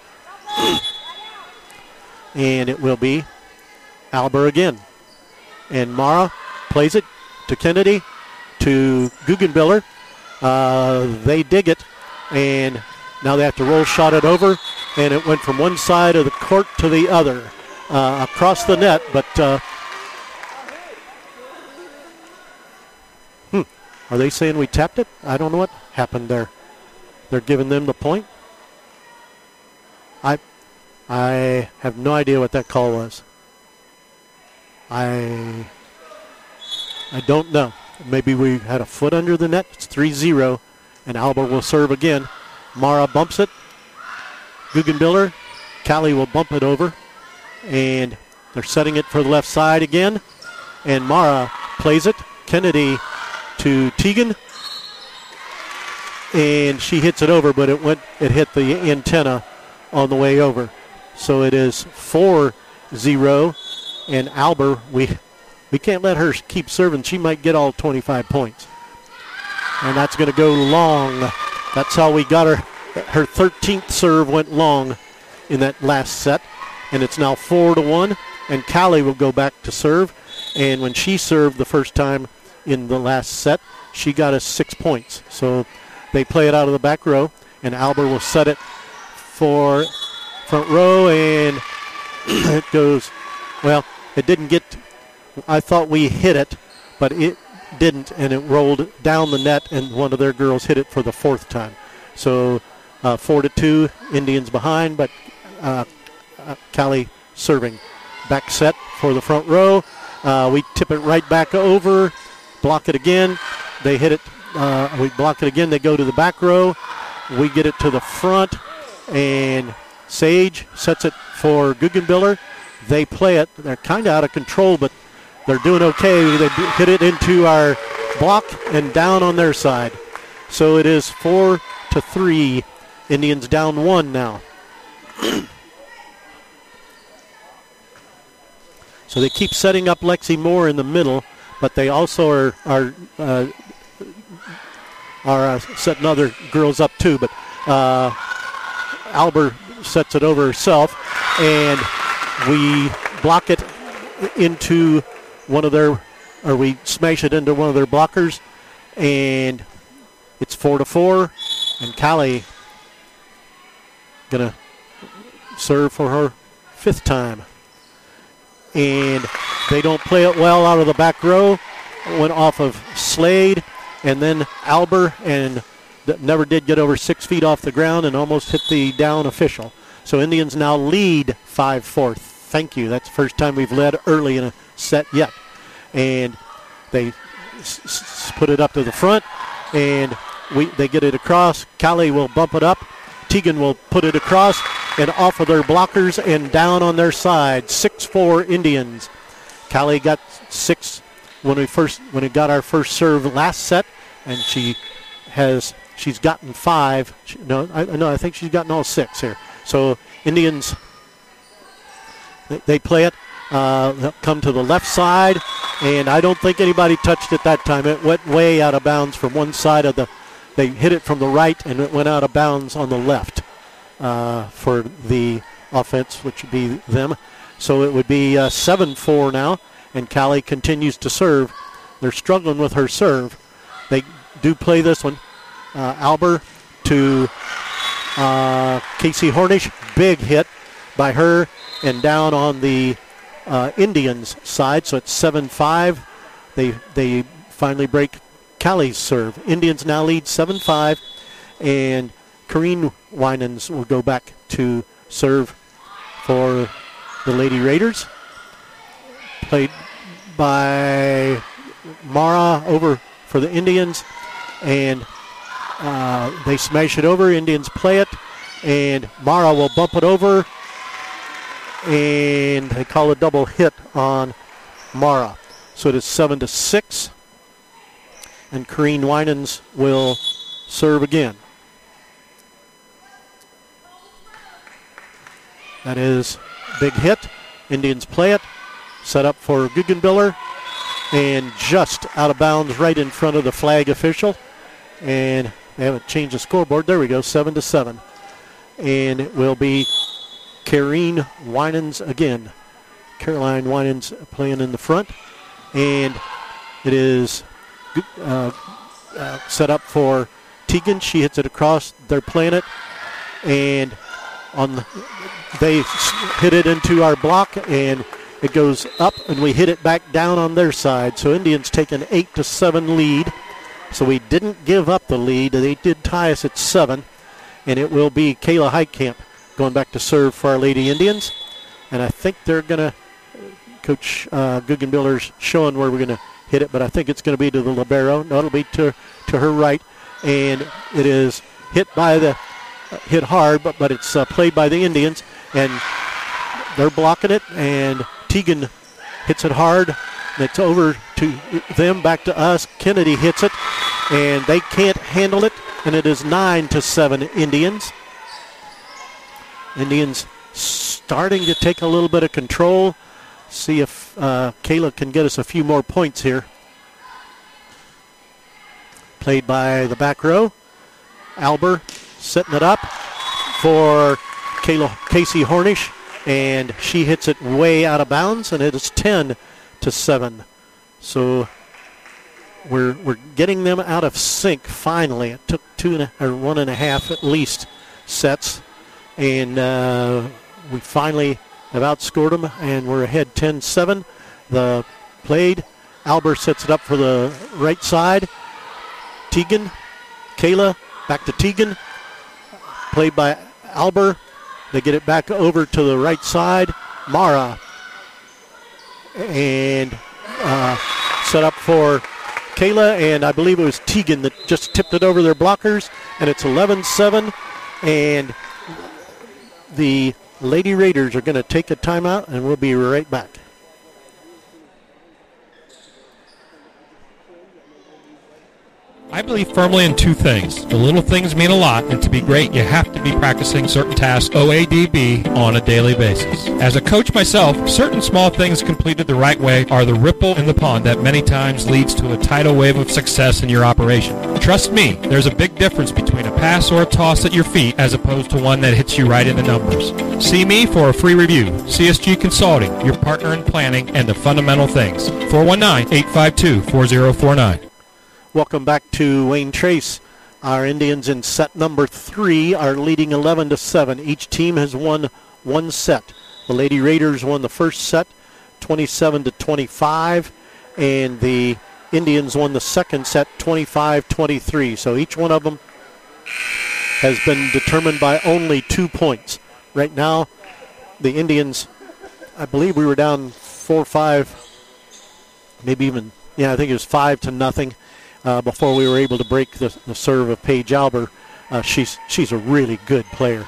And it will be Alber again. And Mara plays it to Kennedy, to Guggenbiller. They dig it, and now they have to roll shot it over, and it went from one side of the court to the other, across the net, but are they saying we tapped it? I don't know what happened there. They're giving them the point. I have no idea what that call was. I don't know. Maybe we had a foot under the net. It's 3-0, and Alba will serve again. Mara bumps it. Guggenbiller. Callie will bump it over, and they're setting it for the left side again, and Mara plays it. Kennedy to Teagan, and she hits it over, but it hit the antenna on the way over. So it is 4-0, and Alber, we can't let her keep serving. She might get all 25 points. And that's going to go long. That's how we got her. Her 13th serve went long in that last set. And it's now 4-1. And Callie will go back to serve. And when she served the first time in the last set, she got us 6 points. So they play it out of the back row. And Alber will set it for front row. And it goes, well, it didn't get... I thought we hit it, but it didn't, and it rolled down the net, and one of their girls hit it for the 4th time. So 4-2, Indians behind, but Callie serving. Back set for the front row. We tip it right back over, block it again. They hit it. We block it again. They go to the back row. We get it to the front, and Sage sets it for Guggenbiller. They play it. They're kind of out of control, but they're doing okay. They hit it into our block and down on their side. So it is 4-3. Indians down 1 now. So they keep setting up Lexi Moore in the middle, but they also are setting other girls up too. But Alber sets it over herself, and we block it into one of their, or we smash it into one of their blockers, and it's 4-4, and Callie gonna serve for her 5th time. And they don't play it well out of the back row. Went off of Slade, and then Alber, and never did get over 6 feet off the ground and almost hit the down official. So Indians now lead 5-4. Thank you. That's the first time we've led early in a set yet. And they put it up to the front, and they get it across. Callie will bump it up. Teagan will put it across, and off of their blockers and down on their side. 6-4 Indians. Callie got 6 when we got our first serve last set, and she's gotten 5. I think she's gotten all 6 here. So Indians, they play it. They'll come to the left side, and I don't think anybody touched it that time. It went way out of bounds from one side of they hit it from the right, and it went out of bounds on the left for the offense, which would be them. So it would be 7-4 now, and Callie continues to serve. They're struggling with her serve. They do play this one. Alber to Casey Hornish. Big hit by her, and down on the Indians side, so it's 7-5. They finally break Callie's serve. Indians now lead 7-5, and Corrine Winans will go back to serve for the Lady Raiders. Played by Mara over for the Indians, and they smash it over. Indians play it, and Mara will bump it over, and they call a double hit on Mara. So it is 7-6, and Corrine Winans will serve again. That is big hit. Indians play it. Set up for Guggenbiller, and just out of bounds right in front of the flag official. And they haven't changed the scoreboard. There we go, 7-7. And it will be Caroline Winans again. Caroline Winans playing in the front. And it is set up for Tegan. She hits it across. They're playing it. And they hit it into our block, and it goes up, and we hit it back down on their side. So Indians take an 8-7 lead. So we didn't give up the lead. They did tie us at 7. And it will be Kayla Heitkamp going back to serve for our Lady Indians. And I think they're going to, Coach Guggenbiller's showing where we're going to hit it, but I think it's going to be to the libero. No, it'll be to her right. And it is hit hard, but it's played by the Indians. And they're blocking it, and Tegan hits it hard. It's over to them, back to us. Kennedy hits it, and they can't handle it, and it is 9-7 Indians. Indians starting to take a little bit of control. See if Kayla can get us a few more points here. Played by the back row. Alber setting it up for Casey Hornish, and she hits it way out of bounds, and it is 10-7. So we're getting them out of sync finally. It took 1.5 at least sets, and we finally have outscored them, and we're ahead 10-7. The played. Alber sets it up for the right side. Tegan, Kayla, back to Tegan. Played by Alber. They get it back over to the right side. Mara. And set up for Kayla, and I believe it was Tegan that just tipped it over their blockers, and it's 11-7, and the Lady Raiders are going to take a timeout, and we'll be right back. I believe firmly in two things. The little things mean a lot, and to be great, you have to be practicing certain tasks, OADB, on a daily basis. As a coach myself, certain small things completed the right way are the ripple in the pond that many times leads to a tidal wave of success in your operation. Trust me, there's a big difference between a pass or a toss at your feet as opposed to one that hits you right in the numbers. See me for a free review. CSG Consulting, your partner in planning and the fundamental things. 419-852-4049. Welcome back to Wayne Trace. Our Indians in set number 3 are leading 11-7. Each team has won one set. The Lady Raiders won the first set, 27-25, and the Indians won the second set, 25-23. So each one of them has been determined by only 2 points. Right now, the Indians, I believe we were down 4-5, maybe even, I think it was 5-0. Before we were able to break the serve of Paige Alber. She's a really good player.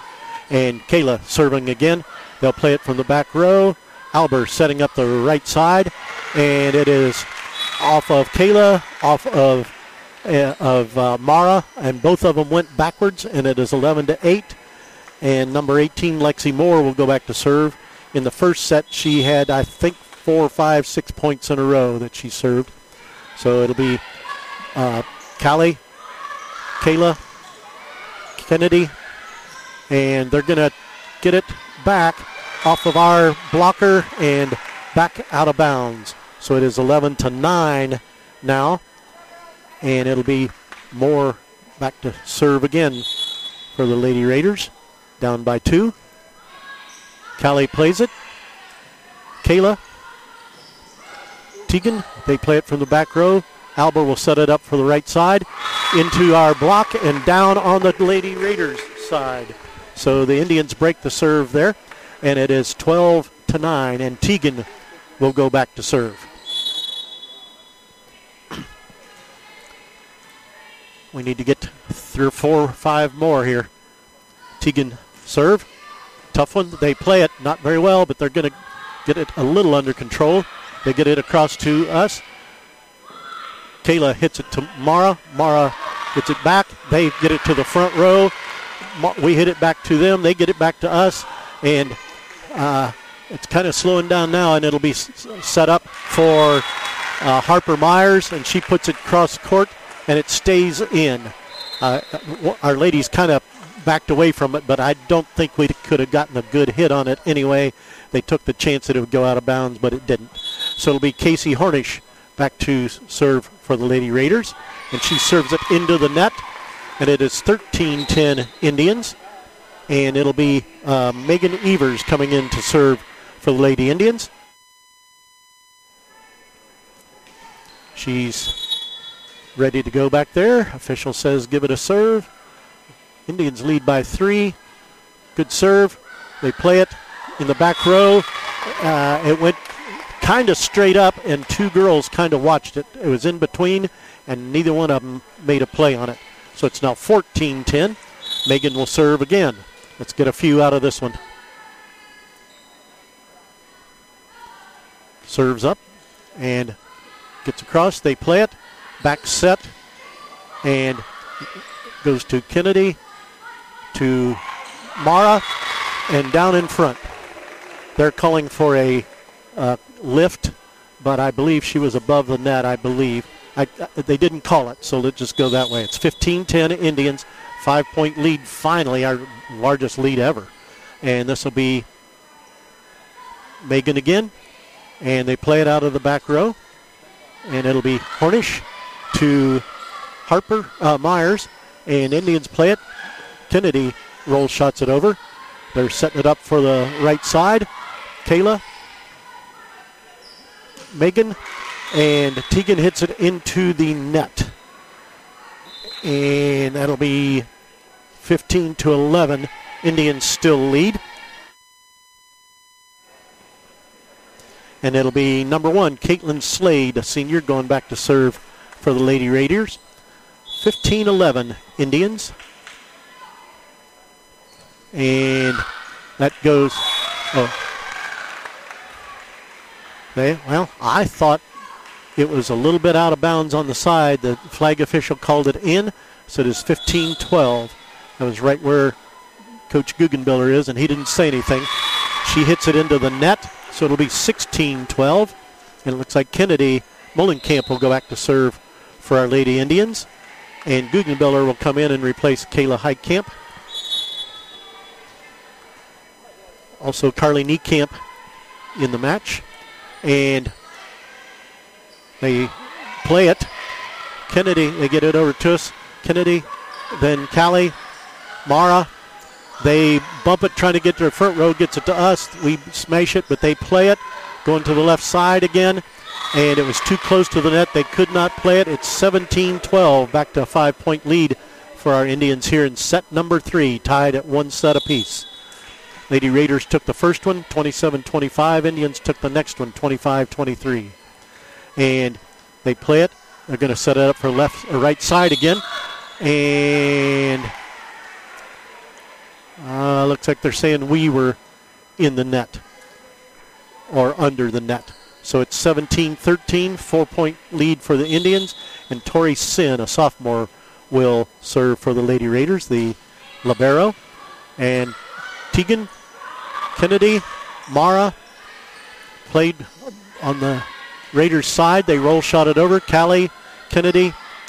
And Kayla serving again. They'll play it from the back row. Albert setting up the right side. And it is off of Kayla, off of Mara, and both of them went backwards, and it is 11-8. And number 18, Lexi Moore, will go back to serve. In the first set, she had, I think, 4, 5, 6 points in a row that she served. So it'll be Callie, Kayla, Kennedy, and they're going to get it back off of our blocker and back out of bounds. So it is 11-9 now, and it'll be Moore back to serve again for the Lady Raiders, down by 2. Callie plays it. Kayla, Tegan, they play it from the back row. Albert will set it up for the right side into our block and down on the Lady Raiders side. So the Indians break the serve there, and it is 12-9, and Tegan will go back to serve. We need to get 3 or 4 or 5 more here. Tegan serve. Tough one. They play it not very well, but they're going to get it a little under control. They get it across to us. Kayla hits it to Mara. Mara gets it back. They get it to the front row. We hit it back to them. They get it back to us. And it's kind of slowing down now, and it'll be set up for Harper Myers, and she puts it cross court, and it stays in. Our ladies kind of backed away from it, but I don't think we could have gotten a good hit on it anyway. They took the chance that it would go out of bounds, but it didn't. So it'll be Casey Hornish back to serve for the Lady Raiders, and she serves it into the net, and it is 13-10 Indians, and it'll be Megan Evers coming in to serve for the Lady Indians. She's ready to go back there. Official says give it a serve. Indians lead by 3. Good serve. They play it in the back row. It went kind of straight up, and 2 girls kind of watched it. It was in between, and neither one of them made a play on it. So it's now 14-10. Megan will serve again. Let's get a few out of this one. Serves up and gets across. They play it. Back set, and goes to Kennedy, to Mara, and down in front. They're calling for a lift, but I believe she was above the net, I believe. They didn't call it, so let's just go that way. It's 15-10 Indians, 5-point lead finally, our largest lead ever. And this will be Megan again, and they play it out of the back row, and it'll be Hornish to Harper Myers, and Indians play it. Kennedy roll shots it over. They're setting it up for the right side. Kayla, Megan, and Tegan hits it into the net. And that'll be 15-11. Indians still lead. And it'll be number 1, Caitlin Slade, a senior, going back to serve for the Lady Raiders. 15-11 Indians. And that goes, well, I thought it was a little bit out of bounds on the side. The flag official called it in, so it is 15-12. That was right where Coach Guggenbiller is, and he didn't say anything. She hits it into the net, so it'll be 16-12. And it looks like Kennedy Mullenkamp will go back to serve for our Lady Indians. And Guggenbiller will come in and replace Kayla Heitkamp. Also Carly Niekamp in the match. And they play it. Kennedy, they get it over to us. Kennedy, then Callie, Mara. They bump it, trying to get to the front row, gets it to us. We smash it, but they play it. Going to the left side again. And it was too close to the net. They could not play it. It's 17-12, back to a 5-point lead for our Indians here in set number 3, tied at 1 set apiece. Lady Raiders took the first one, 27-25. Indians took the next one, 25-23. And they play it. They're going to set it up for left or right side again. And Looks like they're saying we were in the net or under the net. So it's 17-13, 4-point lead for the Indians. And Tori Sin, a sophomore, will serve for the Lady Raiders, the libero. And Tegan, Kennedy, Mara played on the Raiders' side. They roll shot it over. Callie, Kennedy,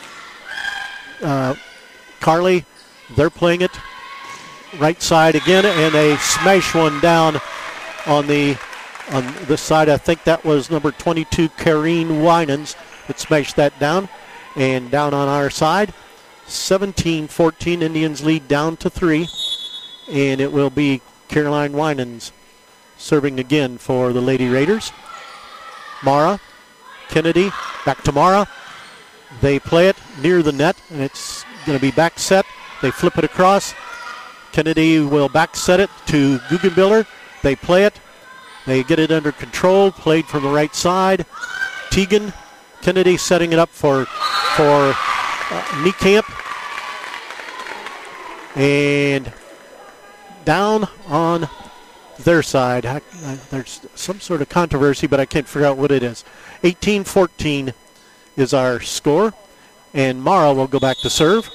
Carly, they're playing it right side again, and they smash one down on this side. I think that was number 22, Kareen Winans, that smashed that down. And down on our side, 17-14, Indians lead down to 3. And it will be Caroline Winans serving again for the Lady Raiders. Mara, Kennedy, back to Mara. They play it near the net, and it's going to be back set. They flip it across. Kennedy will back set it to Guggenbiller. They play it. They get it under control. Played from the right side. Tegan, Kennedy setting it up for Niekamp. And down on their side, there's some sort of controversy, but I can't figure out what it is. 18-14 is our score. And Mara will go back to serve.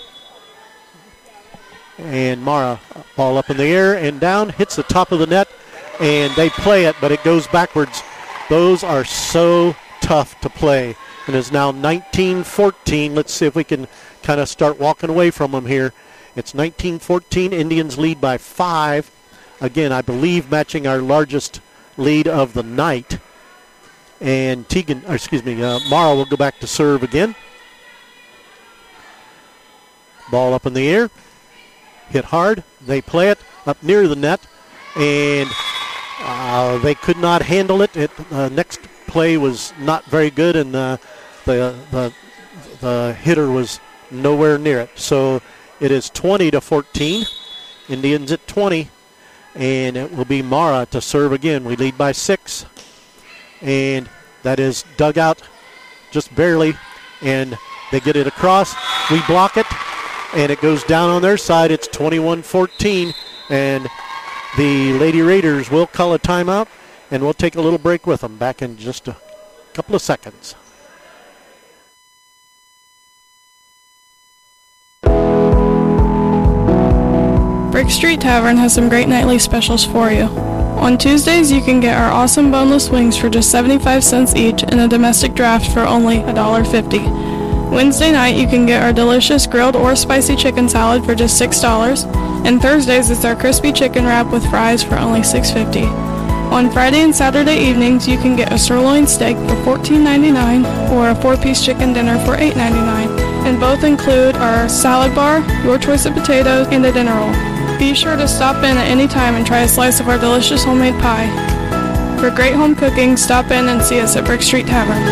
And Mara, ball up in the air and down, hits the top of the net, and they play it, but it goes backwards. Those are so tough to play. And it's now 19-14. Let's see if we can kind of start walking away from them here. It's 19-14. Indians lead by 5. Again, I believe matching our largest lead of the night. And Mara will go back to serve again. Ball up in the air. Hit hard. They play it up near the net. And they could not handle it. Next play was not very good, and the hitter was nowhere near it. So it is 20-14. Indians at 20. And it will be Mara to serve again. We lead by 6. And that is dug out just barely. And they get it across. We block it. And it goes down on their side. It's 21-14. And the Lady Raiders will call a timeout. And we'll take a little break with them. Back in just a couple of seconds. Brick Street Tavern has some great nightly specials for you. On Tuesdays, you can get our awesome boneless wings for just 75 cents each and a domestic draft for only $1.50. Wednesday night, you can get our delicious grilled or spicy chicken salad for just $6. And Thursdays, it's our crispy chicken wrap with fries for only $6.50. On Friday and Saturday evenings, you can get a sirloin steak for $14.99 or a 4-piece chicken dinner for $8.99. And both include our salad bar, your choice of potatoes, and a dinner roll. Be sure to stop in at any time and try a slice of our delicious homemade pie. For great home cooking, stop in and see us at Brick Street Tavern.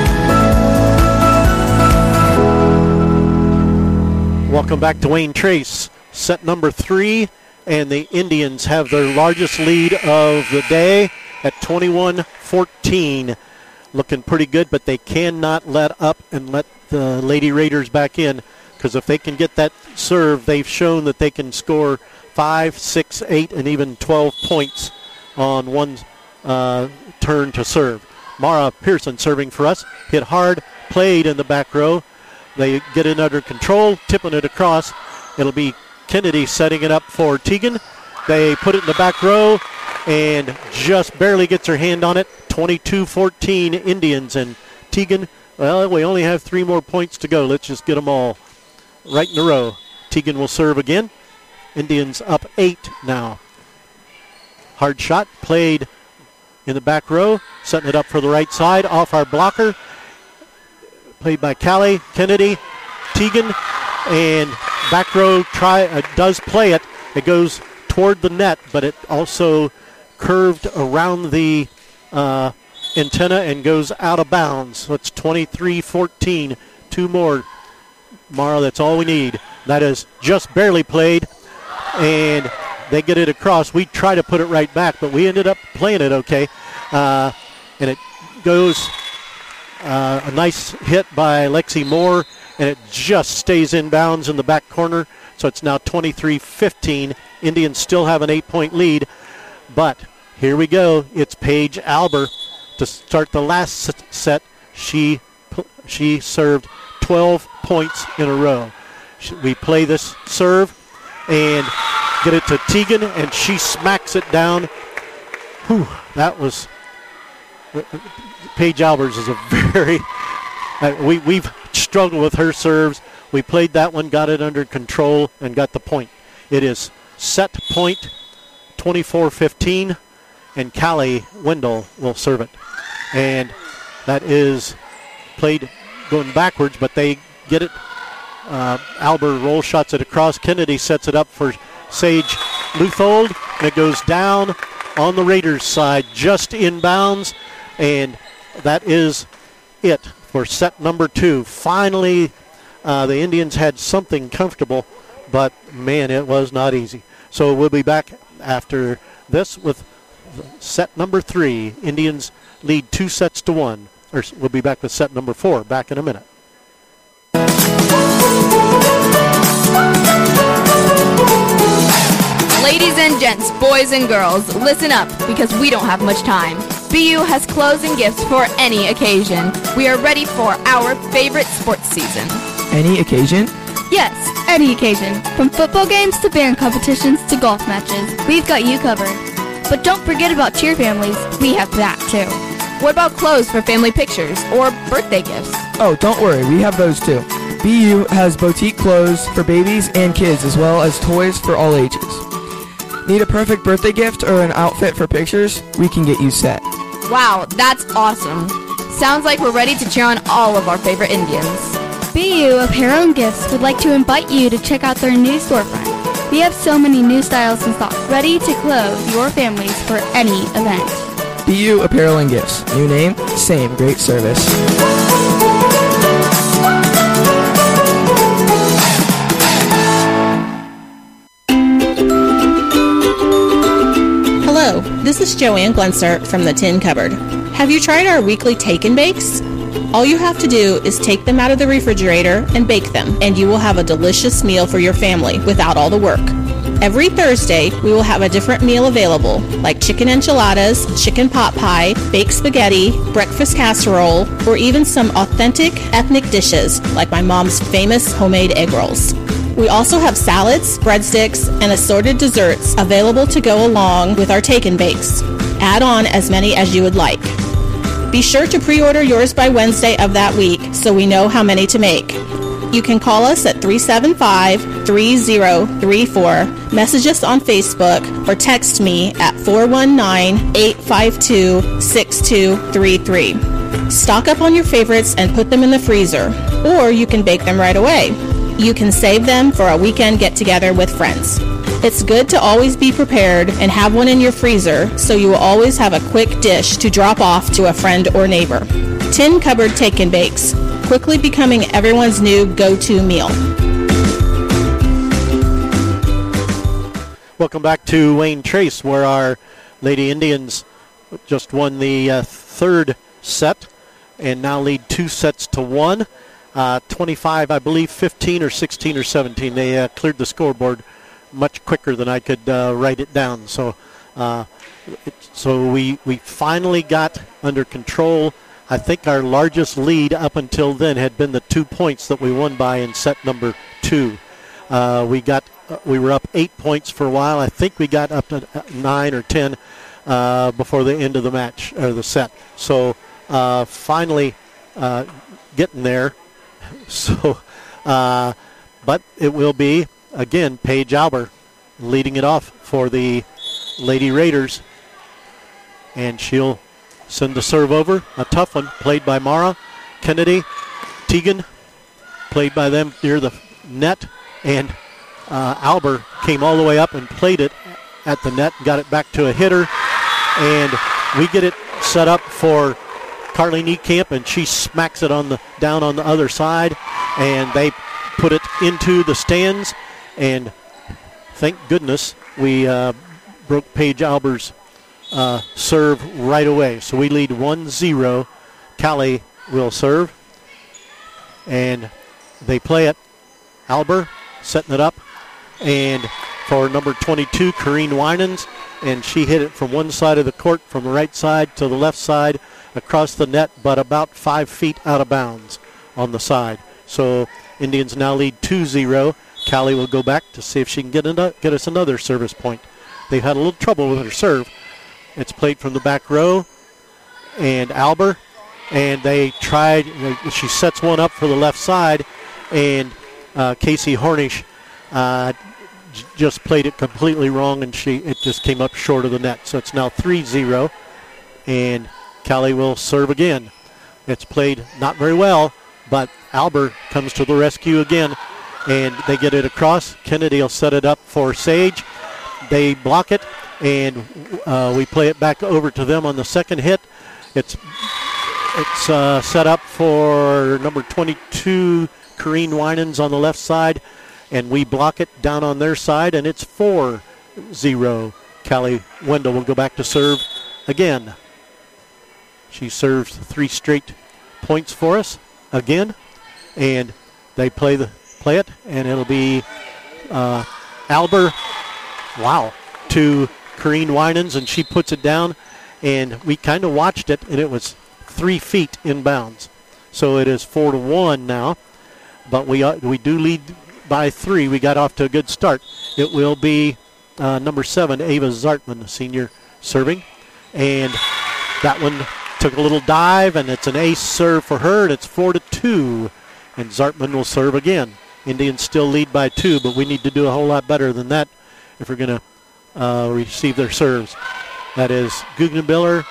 Welcome back to Wayne Trace. Set number 3, and the Indians have their largest lead of the day at 21-14. Looking pretty good, but they cannot let up and let the Lady Raiders back in, because if they can get that serve, they've shown that they can score 5, 6, 8, and even 12 points on one turn to serve. Mara Pearson serving for us. Hit hard, played in the back row. They get it under control, tipping it across. It'll be Kennedy setting it up for Tegan. They put it in the back row and just barely gets her hand on it. 22-14 Indians, and Tegan, well, we only have 3 more points to go. Let's just get them all right in a row. Tegan will serve again. Indians up 8 now. Hard shot played in the back row, setting it up for the right side off our blocker. Played by Callie, Kennedy, Tegan, and back row does play it. It goes toward the net, but it also curved around the antenna and goes out of bounds. So it's 23-14. 2 more. Mara, that's all we need. That is just barely played, and they get it across. We try to put it right back, but we ended up playing it okay. And it goes a nice hit by Lexi Moore, and it just stays in bounds in the back corner. So it's now 23-15. Indians still have an 8-point lead, but here we go. It's Paige Alber to start the last set. She served 12 points in a row. We play this serve and get it to Tegan, and she smacks it down. Whew, that was Paige Albers is a very we've struggled with her serves. We played that one, got it under control, and got the point. It is set point, 24-15, and Callie Wendell will serve it. And that is played going backwards, but they get it. Alber roll shots it across. Kennedy sets it up for Sage Luthold, and it goes down on the Raiders side, just inbounds, and that is it for set number 2. Finally, the Indians had something comfortable, but man, it was not easy. So we'll be back after this with set number 3. Indians lead 2-1. Or we'll be back with set number 4 back in a minute. Ladies and gents, boys and girls, listen up because we don't have much time. BU has clothes and gifts for any occasion. We are ready for our favorite sports season. Any occasion? Yes, any occasion. From football games to band competitions to golf matches, we've got you covered. But don't forget about cheer families. We have that too. What about clothes for family pictures or birthday gifts? Oh, don't worry, we have those too. BU has boutique clothes for babies and kids as well as toys for all ages. Need a perfect birthday gift or an outfit for pictures? We can get you set. Wow, that's awesome. Sounds like we're ready to cheer on all of our favorite Indians. BU Apparel and Gifts would like to invite you to check out their new storefront. We have so many new styles in stock, ready to clothe your families for any event. BU Apparel and Gifts. New name, same great service. Hello, this is Joanne Glenser from the Tin Cupboard. Have you tried our weekly Take and Bakes? All you have to do is take them out of the refrigerator and bake them, and you will have a delicious meal for your family without all the work. Every Thursday, we will have a different meal available, like chicken enchiladas, chicken pot pie, baked spaghetti, breakfast casserole, or even some authentic ethnic dishes, like my mom's famous homemade egg rolls. We also have salads, breadsticks, and assorted desserts available to go along with our Take and Bakes. Add on as many as you would like. Be sure to pre-order yours by Wednesday of that week so we know how many to make. You can call us at 375-3034, message us on Facebook, or text me at 419-852-6233. Stock up on your favorites and put them in the freezer, or you can bake them right away. You can save them for a weekend get-together with friends. It's good to always be prepared and have one in your freezer so you will always have a quick dish to drop off to a friend or neighbor. Tin Cupboard Take and Bakes, quickly becoming everyone's new go-to meal. Welcome back to Wayne Trace, where our Lady Indians just won the third set and now lead 2-1. 25, I believe, 15 or 16 or 17. They cleared the scoreboard much quicker than I could write it down. So we finally got under control. I think our largest lead up until then had been the 2 points that we won by in set number 2. We were up 8 points for a while. I think we got up to 9 or 10 before the end of the match or the set. So finally getting there. So, but it will be again Paige Alber leading it off for the Lady Raiders, and she'll send the serve over. A tough one played by Mara. Kennedy, Tegan played by them near the net, and Alber came all the way up and played it at the net, got it back to a hitter, and we get it set up for Carly Niekamp, and she smacks it down on the other side, and they put it into the stands, and thank goodness we broke Paige Alber's serve right away. So we lead 1-0. Callie will serve, and they play it. Alber setting it up, and for number 22, Corrine Winans, and she hit it from one side of the court, from the right side to the left side, across the net, but about 5 feet out of bounds on the side. So Indians now lead 2-0. Callie will go back to see if she can get us another service point. They've had a little trouble with her serve. It's played from the back row, and Alber, and they tried, she sets one up for the left side, and Casey Hornish just played it completely wrong, and it just came up short of the net. So it's now 3-0, and Callie will serve again. It's played not very well, but Alber comes to the rescue again, and they get it across. Kennedy will set it up for Sage. They block it, and we play it back over to them on the second hit. It's set up for number 22, Corrine Winans, on the left side, and we block it down on their side, and it's 4-0. Callie Wendell will go back to serve again. She serves 3 straight points for us again, and they play it, and it'll be Alber, to Corrine Winans, and she puts it down, and we kind of watched it, and it was 3 feet in bounds. So it is 4-1 now, but we do lead by 3. We got off to a good start. It will be number 7, Ava Zartman, senior, serving, and that one took a little dive, and it's an ace serve for her, and it's 4-2, and Zartman will serve again. Indians still lead by 2, but we need to do a whole lot better than that if we're going to receive their serves. That is Tegan,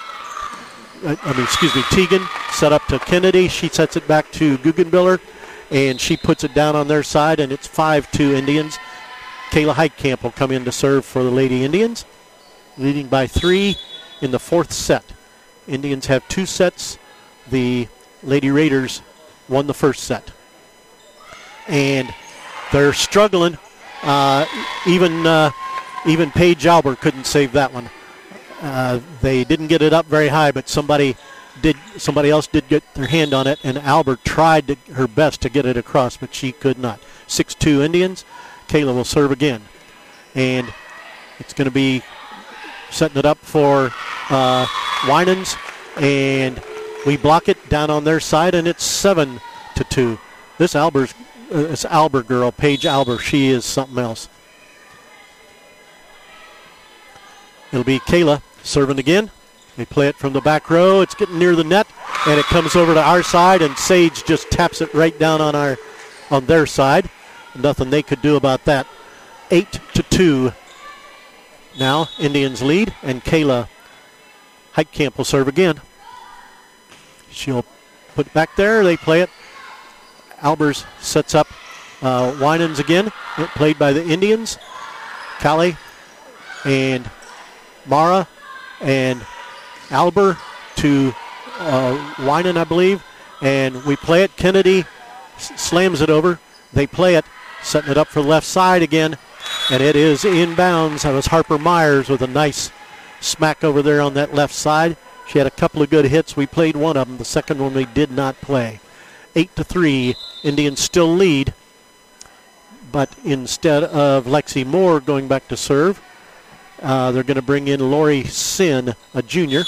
set up to Kennedy. She sets it back to Guggenbiller, and she puts it down on their side, and it's 5-2 Indians. Kayla Heitkamp will come in to serve for the Lady Indians, leading by 3 in the 4th set. Indians have 2 sets. The Lady Raiders won the first set. And they're struggling. Even Paige Albert couldn't save that one. They didn't get it up very high, but somebody else did get their hand on it, and Albert tried her best to get it across, but she could not. 6-2 Indians. Kayla will serve again. And it's going to be setting it up for Winans, and we block it down on their side, and it's 7-2. This Albert girl, Paige Albert, she is something else. It'll be Kayla serving again. They play it from the back row. It's getting near the net, and it comes over to our side, and Sage just taps it right down on their side. Nothing they could do about that. 8-2. Now Indians lead, and Kayla Heitkamp will serve again. She'll put it back there. They play it. Albers sets up Winans again. It played by the Indians. Callie and Mara and Alber to Winan, I believe. And we play it. Kennedy slams it over. They play it, setting it up for the left side again. And it is in bounds. That was Harper Myers with a nice smack over there on that left side. She had a couple of good hits. We played one of them. The second one we did not play. 8-3. Indians still lead. But instead of Lexi Moore going back to serve, they're going to bring in Lori Sin, a junior.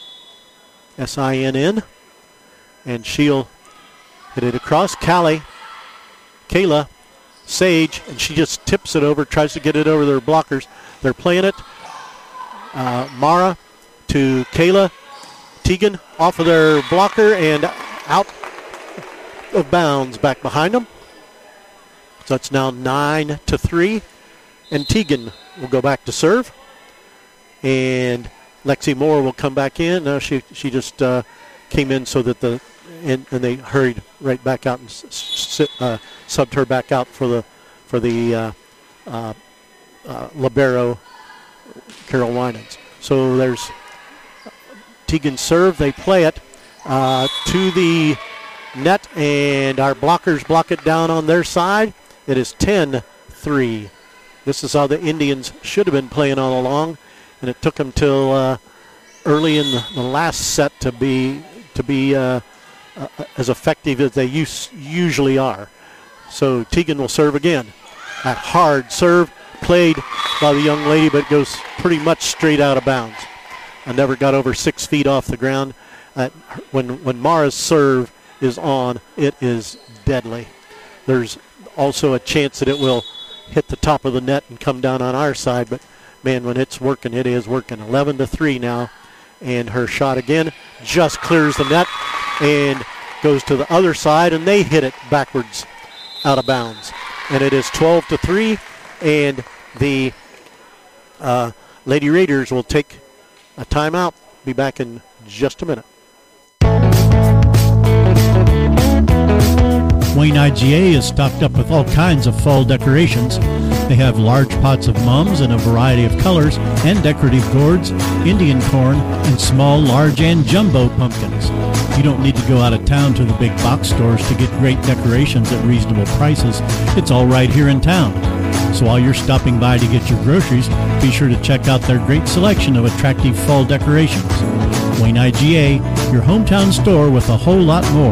Sinn. And she'll hit it across. Kayla, Sage, and she just tips it over, tries to get it over their blockers. They're playing it. Mara to Kayla. Tegan off of their blocker and out of bounds back behind them. So it's now 9-3. And Tegan will go back to serve. And Lexi Moore will come back in. No, she just came in so that and they hurried right back out and subbed her back out for the libero, Carol Winans. So there's Tegan's serve. They play it to the net, and our blockers block it down on their side. It is 10-3. This is how the Indians should have been playing all along, and it took them till early in the last set to be as effective as they usually are. So Teagan will serve again. That hard serve played by the young lady, but goes pretty much straight out of bounds. I never got over 6 feet off the ground. When Mara's serve is on, it is deadly. There's also a chance that it will hit the top of the net and come down on our side, but man, when it's working, it is working. 11-3 now, and her shot again just clears the net and goes to the other side, and they hit it backwards out of bounds. And it is 12-3, and the Lady Raiders will take a timeout. Be back in just a minute. Wayne IGA is stocked up with all kinds of fall decorations. They have large pots of mums in a variety of colors and decorative gourds, Indian corn, and small, large, and jumbo pumpkins. You don't need to go out of town to the big box stores to get great decorations at reasonable prices. It's all right here in town. So while you're stopping by to get your groceries, be sure to check out their great selection of attractive fall decorations. Wayne IGA, your hometown store with a whole lot more.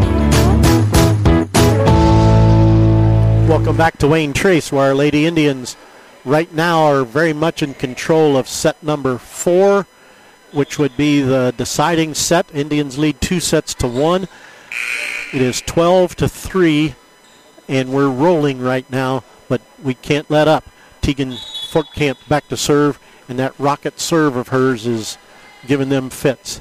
Welcome back to Wayne Trace, where our Lady Indians right now are very much in control of set number 4, which would be the deciding set. Indians lead 2-1. It is 12-3, and we're rolling right now, but we can't let up. Teagan Fortcamp back to serve, and that rocket serve of hers is giving them fits.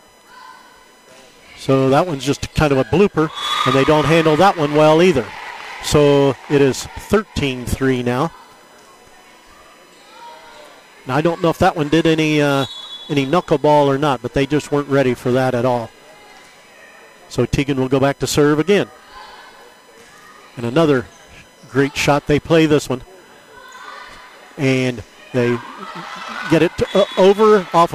So that one's just kind of a blooper, and they don't handle that one well either. So it is 13-3 now. Now I don't know if that one did any knuckleball or not, but they just weren't ready for that at all. So Teagan will go back to serve again. And another great shot. They play this one. And they get it over off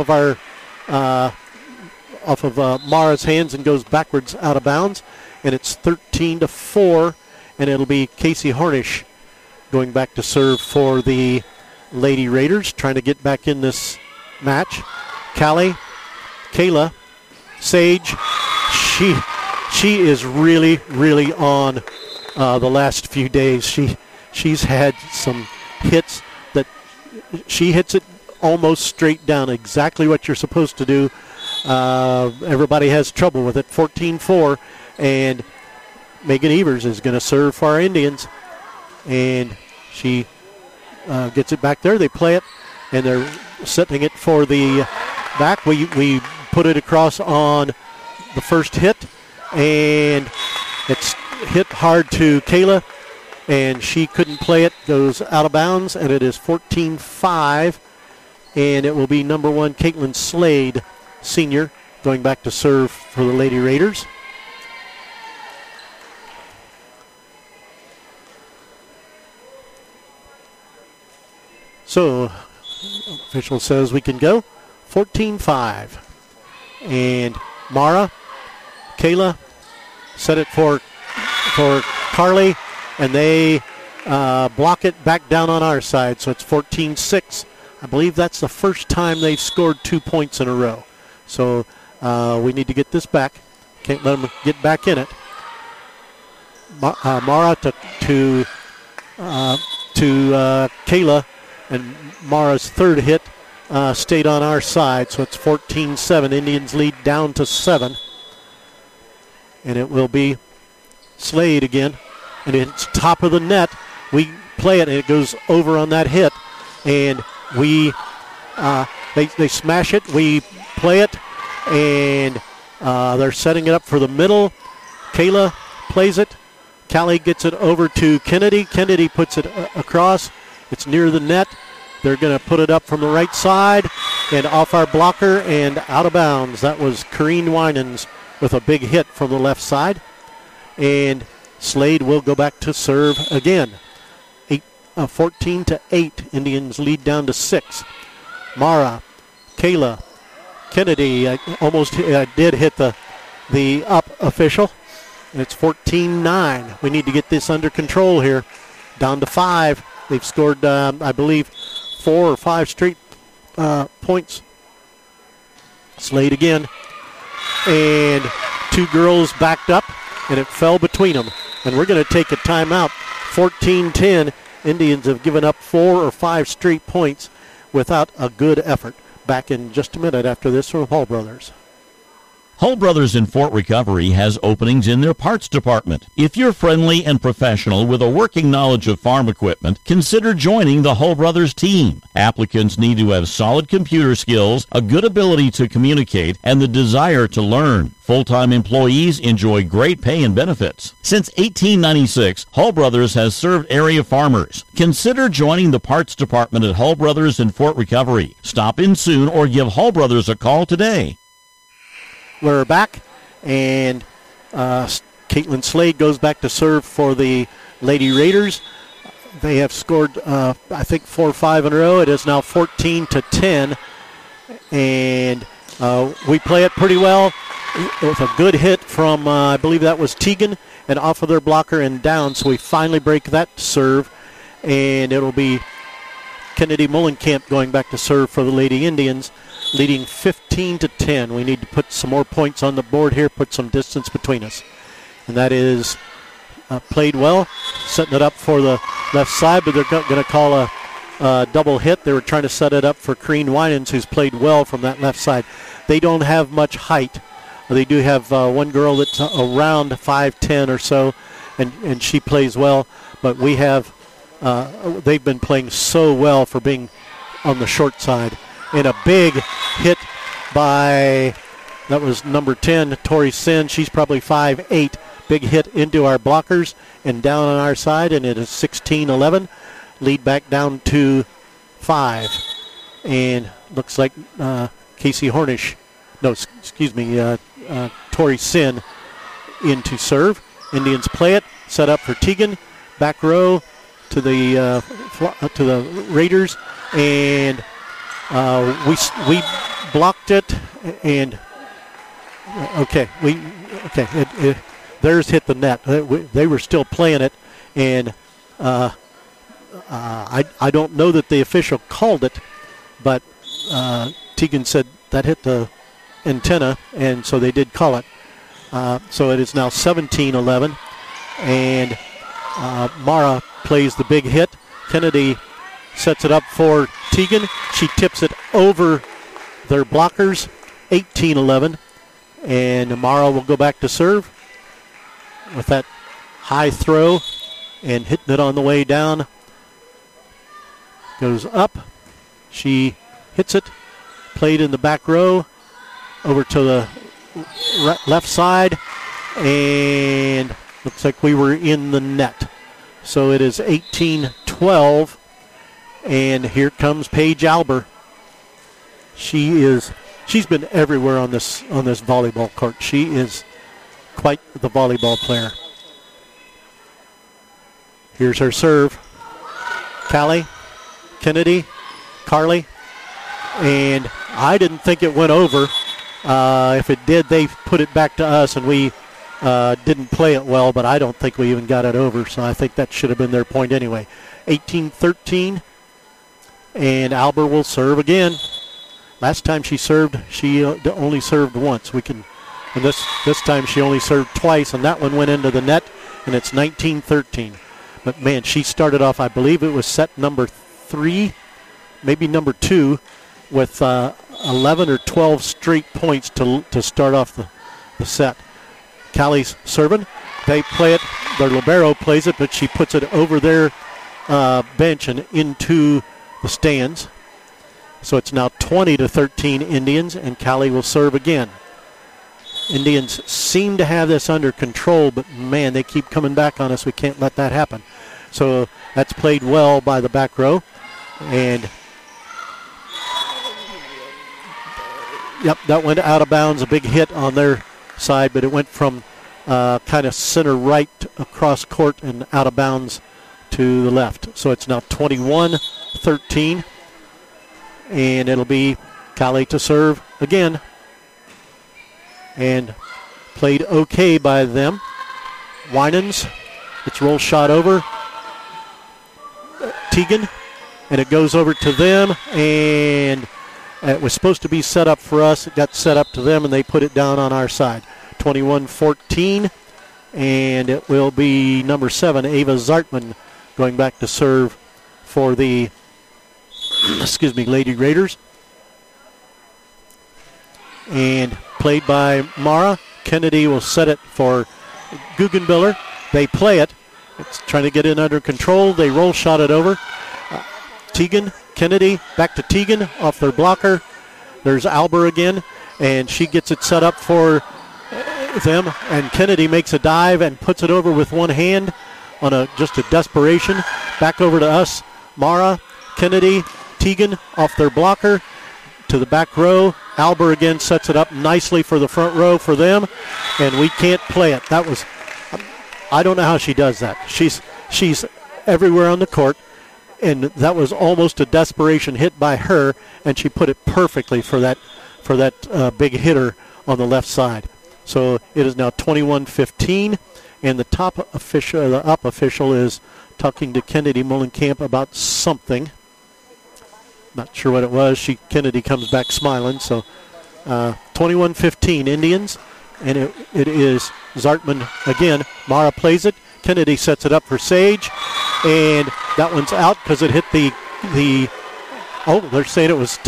of Mara's hands and goes backwards out of bounds. And it's 13-4. And it'll be Casey Hornish going back to serve for the Lady Raiders, trying to get back in this match. Kayla, Sage, she is really, really on the last few days. She's had some hits that she hits it almost straight down, exactly what you're supposed to do. Everybody has trouble with it. 14-4, and Megan Evers is going to serve for our Indians, and she gets it back there. They play it, and they're setting it for the back. We put it across on the first hit, and it's hit hard to Kayla, and she couldn't play it. Goes out of bounds, and it is 14-5, and it will be number 1, Caitlin Slade, senior, going back to serve for the Lady Raiders. So, official says we can go. 14-5. And Mara, Kayla, set it for Carly, and they block it back down on our side. So it's 14-6. I believe that's the first time they've scored 2 points in a row. So we need to get this back. Can't let them get back in it. Mara to Kayla. And Mara's third hit stayed on our side, so it's 14-7. Indians lead down to 7. And it will be Slade again. And it's top of the net. We play it, and it goes over on that hit. And we they smash it. We play it, and they're setting it up for the middle. Kayla plays it. Callie gets it over to Kennedy. Kennedy puts it across. It's near the net. They're going to put it up from the right side and off our blocker and out of bounds. That was Corrine Winans with a big hit from the left side. And Slade will go back to serve again. 14-8. Indians lead down to 6. Mara, Kayla, Kennedy almost did hit the up official. And it's 14-9. We need to get this under control here. Down to 5. They've scored, I believe, 4 or 5 straight points. Slade again. And 2 girls backed up, and it fell between them. And we're going to take a timeout 14-10. Indians have given up 4 or 5 straight points without a good effort. Back in just a minute after this from Hall Brothers. Hull Brothers in Fort Recovery has openings in their parts department. If you're friendly and professional with a working knowledge of farm equipment, consider joining the Hull Brothers team. Applicants need to have solid computer skills, a good ability to communicate, and the desire to learn. Full-time employees enjoy great pay and benefits. Since 1896, Hull Brothers has served area farmers. Consider joining the parts department at Hull Brothers in Fort Recovery. Stop in soon or give Hull Brothers a call today. We're back, and Caitlin Slade goes back to serve for the Lady Raiders. They have scored, I think, 4 or 5 in a row. It is now 14-10, and we play it pretty well with a good hit from, I believe that was Teagan, and off of their blocker and down, so we finally break that serve, and it'll be Kennedy Mullenkamp going back to serve for the Lady Indians, leading 15-10. We need to put some more points on the board here, put some distance between us. And that is played well, setting it up for the left side, but they're going to call a double hit. They were trying to set it up for Kareen Winans, who's played well from that left side. They don't have much height. They do have one girl that's around 5'10" or so, and she plays well, but we have they've been playing so well for being on the short side. And a big hit by, that was number 10, Tori Sin. She's probably 5'8". Big hit into our blockers and down on our side, and it is 16-11. Lead back down to 5. And looks like Casey Hornish, Tori Sin in to serve. Indians play it, set up for Teagan. Back row to the Raiders, and we blocked it, and theirs hit the net. They were still playing it, and I don't know that the official called it, but Teagan said that hit the antenna, and so they did call it. So it is now 17-11, and Mara plays the big hit. Kennedy sets it up for Teagan. She tips it over their blockers, 18-11. And Mara will go back to serve with that high throw and hitting it on the way down. Goes up. She hits it. Played in the back row over to the left side. And looks like we were in the net. So it is 18-12. And here comes Paige Alber. She's been everywhere on this volleyball court. She is quite the volleyball player. Here's her serve. Callie, Kennedy, Carly, and I didn't think it went over. If it did, they put it back to us, and we didn't play it well, but I don't think we even got it over, so I think that should have been their point anyway. 18-13, and Alber will serve again. Last time she served, she only served once. And this time she only served twice, and that one went into the net, and it's 19-13. But, man, she started off, I believe it was set number 3, maybe number 2, with 11 or 12 straight points to start off the set. Callie's serving. They play it. Their libero plays it, but she puts it over their bench and into the stands. So it's now 20-13 Indians, and Callie will serve again. Indians seem to have this under control, but, man, they keep coming back on us. We can't let that happen. So that's played well by the back row. And, yep, that went out of bounds. A big hit on their side, but it went from kind of center right across court and out of bounds to the left. So it's now 21-13. And it'll be Callie to serve again. And played okay by them. Winans, it's roll shot over. Teagan, and it goes over to them. And it was supposed to be set up for us. It got set up to them, and they put it down on our side. 21-14. and it will be number 7, Ava Zartman, going back to serve for the Lady Raiders. And played by Mara. Kennedy will set it for Guggenbiller. They play it. It's trying to get it under control. They roll shot it over. Tegan, Kennedy, back to Tegan off their blocker. There's Alber again, and she gets it set up for them. And Kennedy makes a dive and puts it over with one hand on just a desperation. Back over to us. Mara, Kennedy, Tegan off their blocker to the back row. Alber again sets it up nicely for the front row for them, and we can't play it. That was, I don't know how she does that. She's everywhere on the court, and that was almost a desperation hit by her, and she put it perfectly for that big hitter on the left side. So it is now 21-15, and the up official is talking to Kennedy Mullenkamp about something. Not sure what it was. Kennedy comes back smiling. So 21-15 Indians, and it is Zartman again. Mara plays it. Kennedy sets it up for Sage, and that one's out because it hit the. Oh, they're saying it was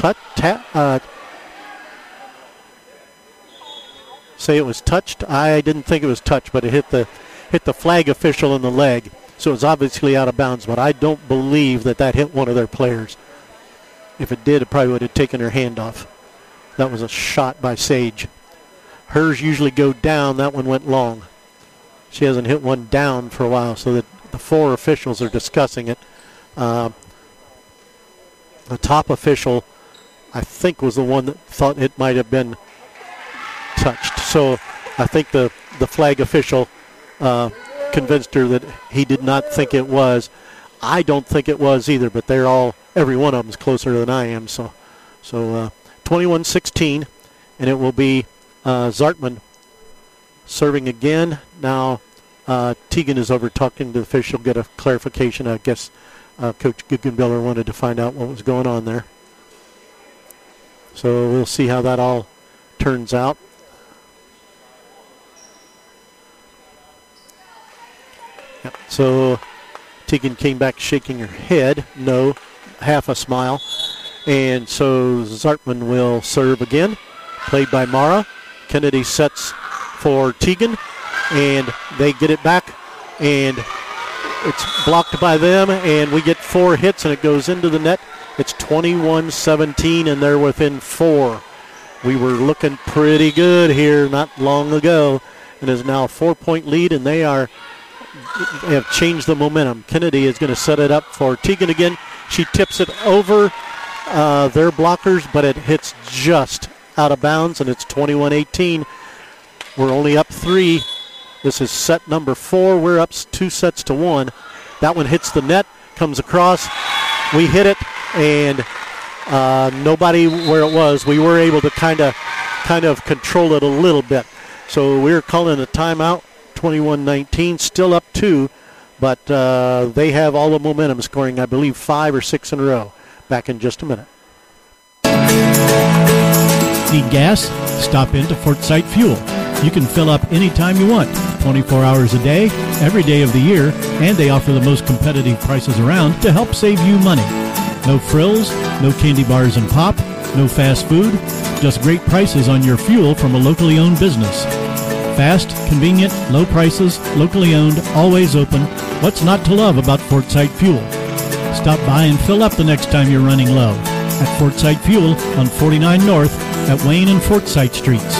say it was touched. I didn't think it was touched, but it hit the flag official in the leg, so it was obviously out of bounds. But I don't believe that hit one of their players. If it did, it probably would have taken her hand off. That was a shot by Sage. Hers usually go down. That one went long. She hasn't hit one down for a while, so that the 4 officials are discussing it. The top official, I think, was the one that thought it might have been touched. So I think the flag official convinced her that he did not think it was. I don't think it was either, but every one of them is closer than I am. So 21-16, and it will be Zartman serving again. Now Tegan is over talking to the official, get a clarification. I guess Coach Guggenbiller wanted to find out what was going on there. So we'll see how that all turns out. Yep. So Tegan came back shaking her head. No, half a smile. And so Zartman will serve again. Played by Mara. Kennedy sets for Tegan, and they get it back, and it's blocked by them, and we get 4 hits, and it goes into the net. It's 21-17, and they're within 4. We were looking pretty good here not long ago, and is now a 4-point lead, and they have changed the momentum. Kennedy is going to set it up for Tegan again. She tips it over their blockers, but it hits just out of bounds, and it's 21-18. We're only up 3. This is set number 4. We're up 2 sets to 1. That one hits the net, comes across. We hit it, and nobody where it was. We were able to kind of control it a little bit. So we're calling a timeout. 21-19, still up 2, but they have all the momentum, scoring, I believe, 5 or 6 in a row. Back in just a minute. Need gas? Stop into Fort Sight Fuel. You can fill up anytime you want, 24 hours a day, every day of the year, and they offer the most competitive prices around to help save you money. No frills, no candy bars and pop, no fast food, just great prices on your fuel from a locally owned business. Fast, convenient, low prices, locally owned, always open. What's not to love about Fort Sight Fuel? Stop by and fill up the next time you're running low at Fort Sight Fuel on 49 North at Wayne and Fort Sight Streets.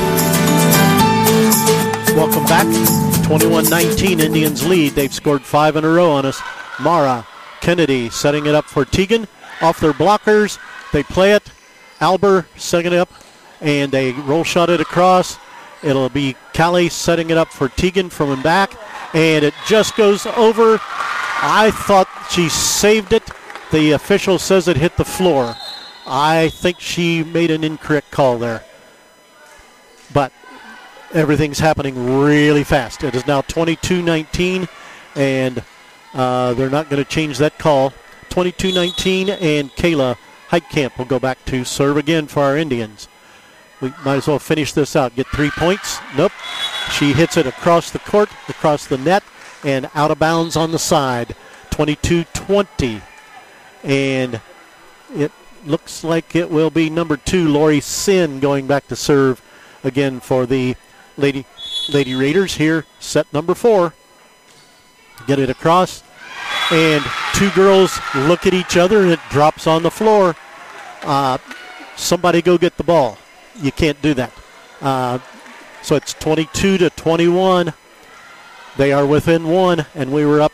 Welcome back. 21-19, Indians lead. They've scored 5 in a row on us. Mara, Kennedy setting it up for Tegan. Off their blockers. They play it. Alber setting it up, and they roll shot it across. It'll be Callie setting it up for Tegan from and back, and it just goes over. I thought she saved it. The official says it hit the floor. I think she made an incorrect call there. But everything's happening really fast. It is now 22-19, and they're not going to change that call. 22-19, and Kayla Heitkamp will go back to serve again for our Indians. We might as well finish this out. Get 3 points. Nope. She hits it across the court, across the net, and out of bounds on the side. 22-20. And it looks like it will be number 2, Lori Sin, going back to serve again for the Lady Raiders here. Set number 4. Get it across. And 2 girls look at each other, and it drops on the floor. Somebody go get the ball. You can't do that. So it's 22-21. They are within 1, and we were up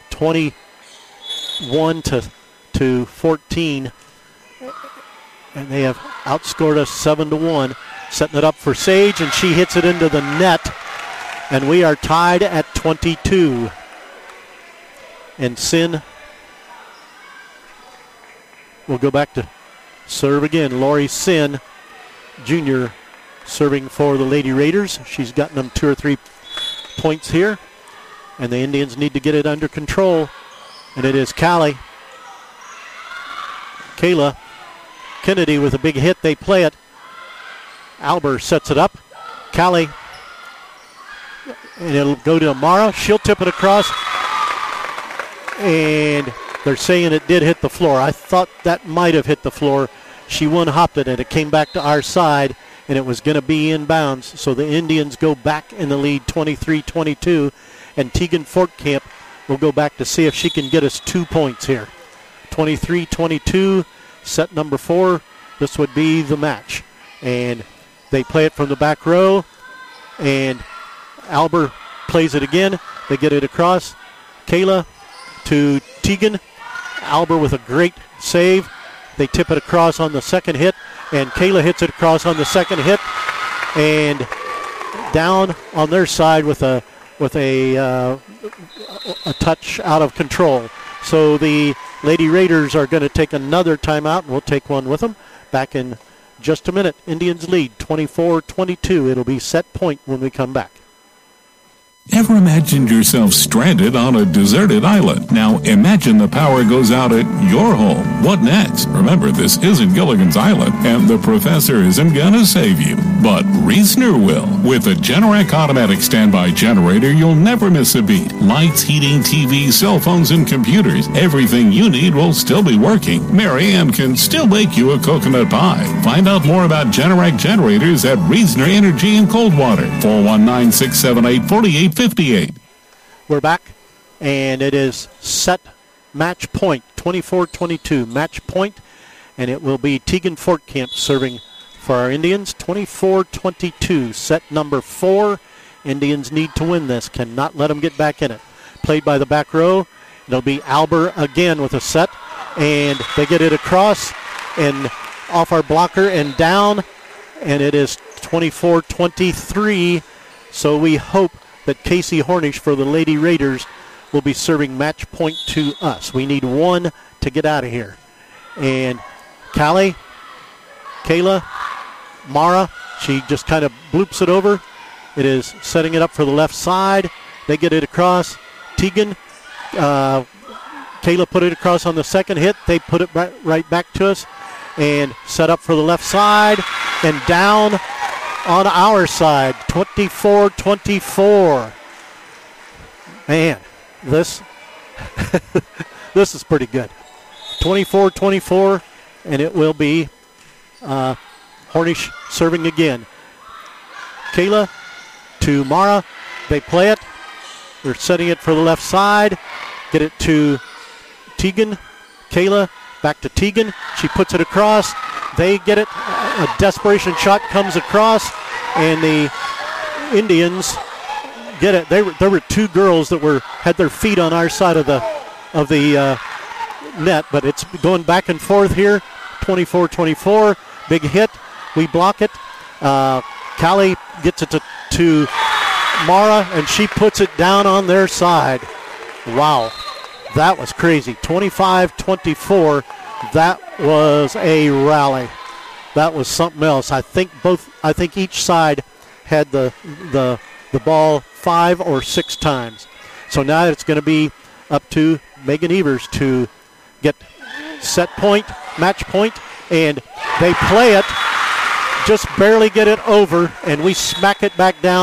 21 to 14. And they have outscored us 7-1. Setting it up for Sage, and she hits it into the net. And we are tied at 22. And Sin will go back to serve again. Lori Sin, junior, serving for the Lady Raiders. She's gotten them 2 or 3 points here. And the Indians need to get it under control. And it is Kayla Kennedy with a big hit. They play it. Albert sets it up. Callie. And it'll go to Amara. She'll tip it across. And they're saying it did hit the floor. I thought that might have hit the floor. She one-hopped it, and it came back to our side, and it was going to be in bounds. So the Indians go back in the lead 23-22, and Tegan Fortcamp will go back to see if she can get us 2 points here. 23-22, set number 4. This would be the match. And they play it from the back row, and Albert plays it again. They get it across. Kayla to Tegan. Albert with a great save. They tip it across on the second hit, and Kayla hits it across on the second hit, and down on their side with a touch out of control. So the Lady Raiders are going to take another timeout, and we'll take one with them. Back in just a minute. Indians lead 24-22. It'll be set point when we come back. Ever imagined yourself stranded on a deserted island? Now imagine the power goes out at your home. What next? Remember, this isn't Gilligan's Island, and the professor isn't gonna save you. But Reasoner will. With a Generac automatic standby generator, you'll never miss a beat. Lights, heating, TV, cell phones, and computers. Everything you need will still be working. Mary Ann can still bake you a coconut pie. Find out more about Generac generators at Reasoner Energy in Coldwater. 419-678-4858. We're back, and it is set match point, 24-22, match point, and it will be Tegan Fortcamp serving for our Indians, 24-22, set number 4. Indians need to win this, cannot let them get back in it. Played by the back row, it'll be Albert again with a set, and they get it across and off our blocker and down, and it is 24-23, so we hope that Casey Hornish for the Lady Raiders will be serving match point to us. We need 1 to get out of here. And Kayla, Mara, she just kind of bloops it over. It is setting it up for the left side. They get it across. Tegan, Kayla put it across on the second hit. They put it right back to us and set up for the left side and down on our side, 24-24. Man, this this is pretty good. 24-24, and it will be Hornish serving again. Kayla to Mara. They play it. They're setting it for the left side. Get it to Tegan. Kayla back to Tegan. She puts it across. They get it. A desperation shot comes across, and the Indians get it. There were 2 girls that had their feet on our side of the net, but it's going back and forth here. 24-24, big hit. We block it. Callie gets it to Mara, and she puts it down on their side. Wow, that was crazy. 25-24. That was a rally. That was something else. I think each side had the ball 5 or 6 times. So now it's going to be up to Megan Evers to get set point, match point, and they play it, just barely get it over, and we smack it back down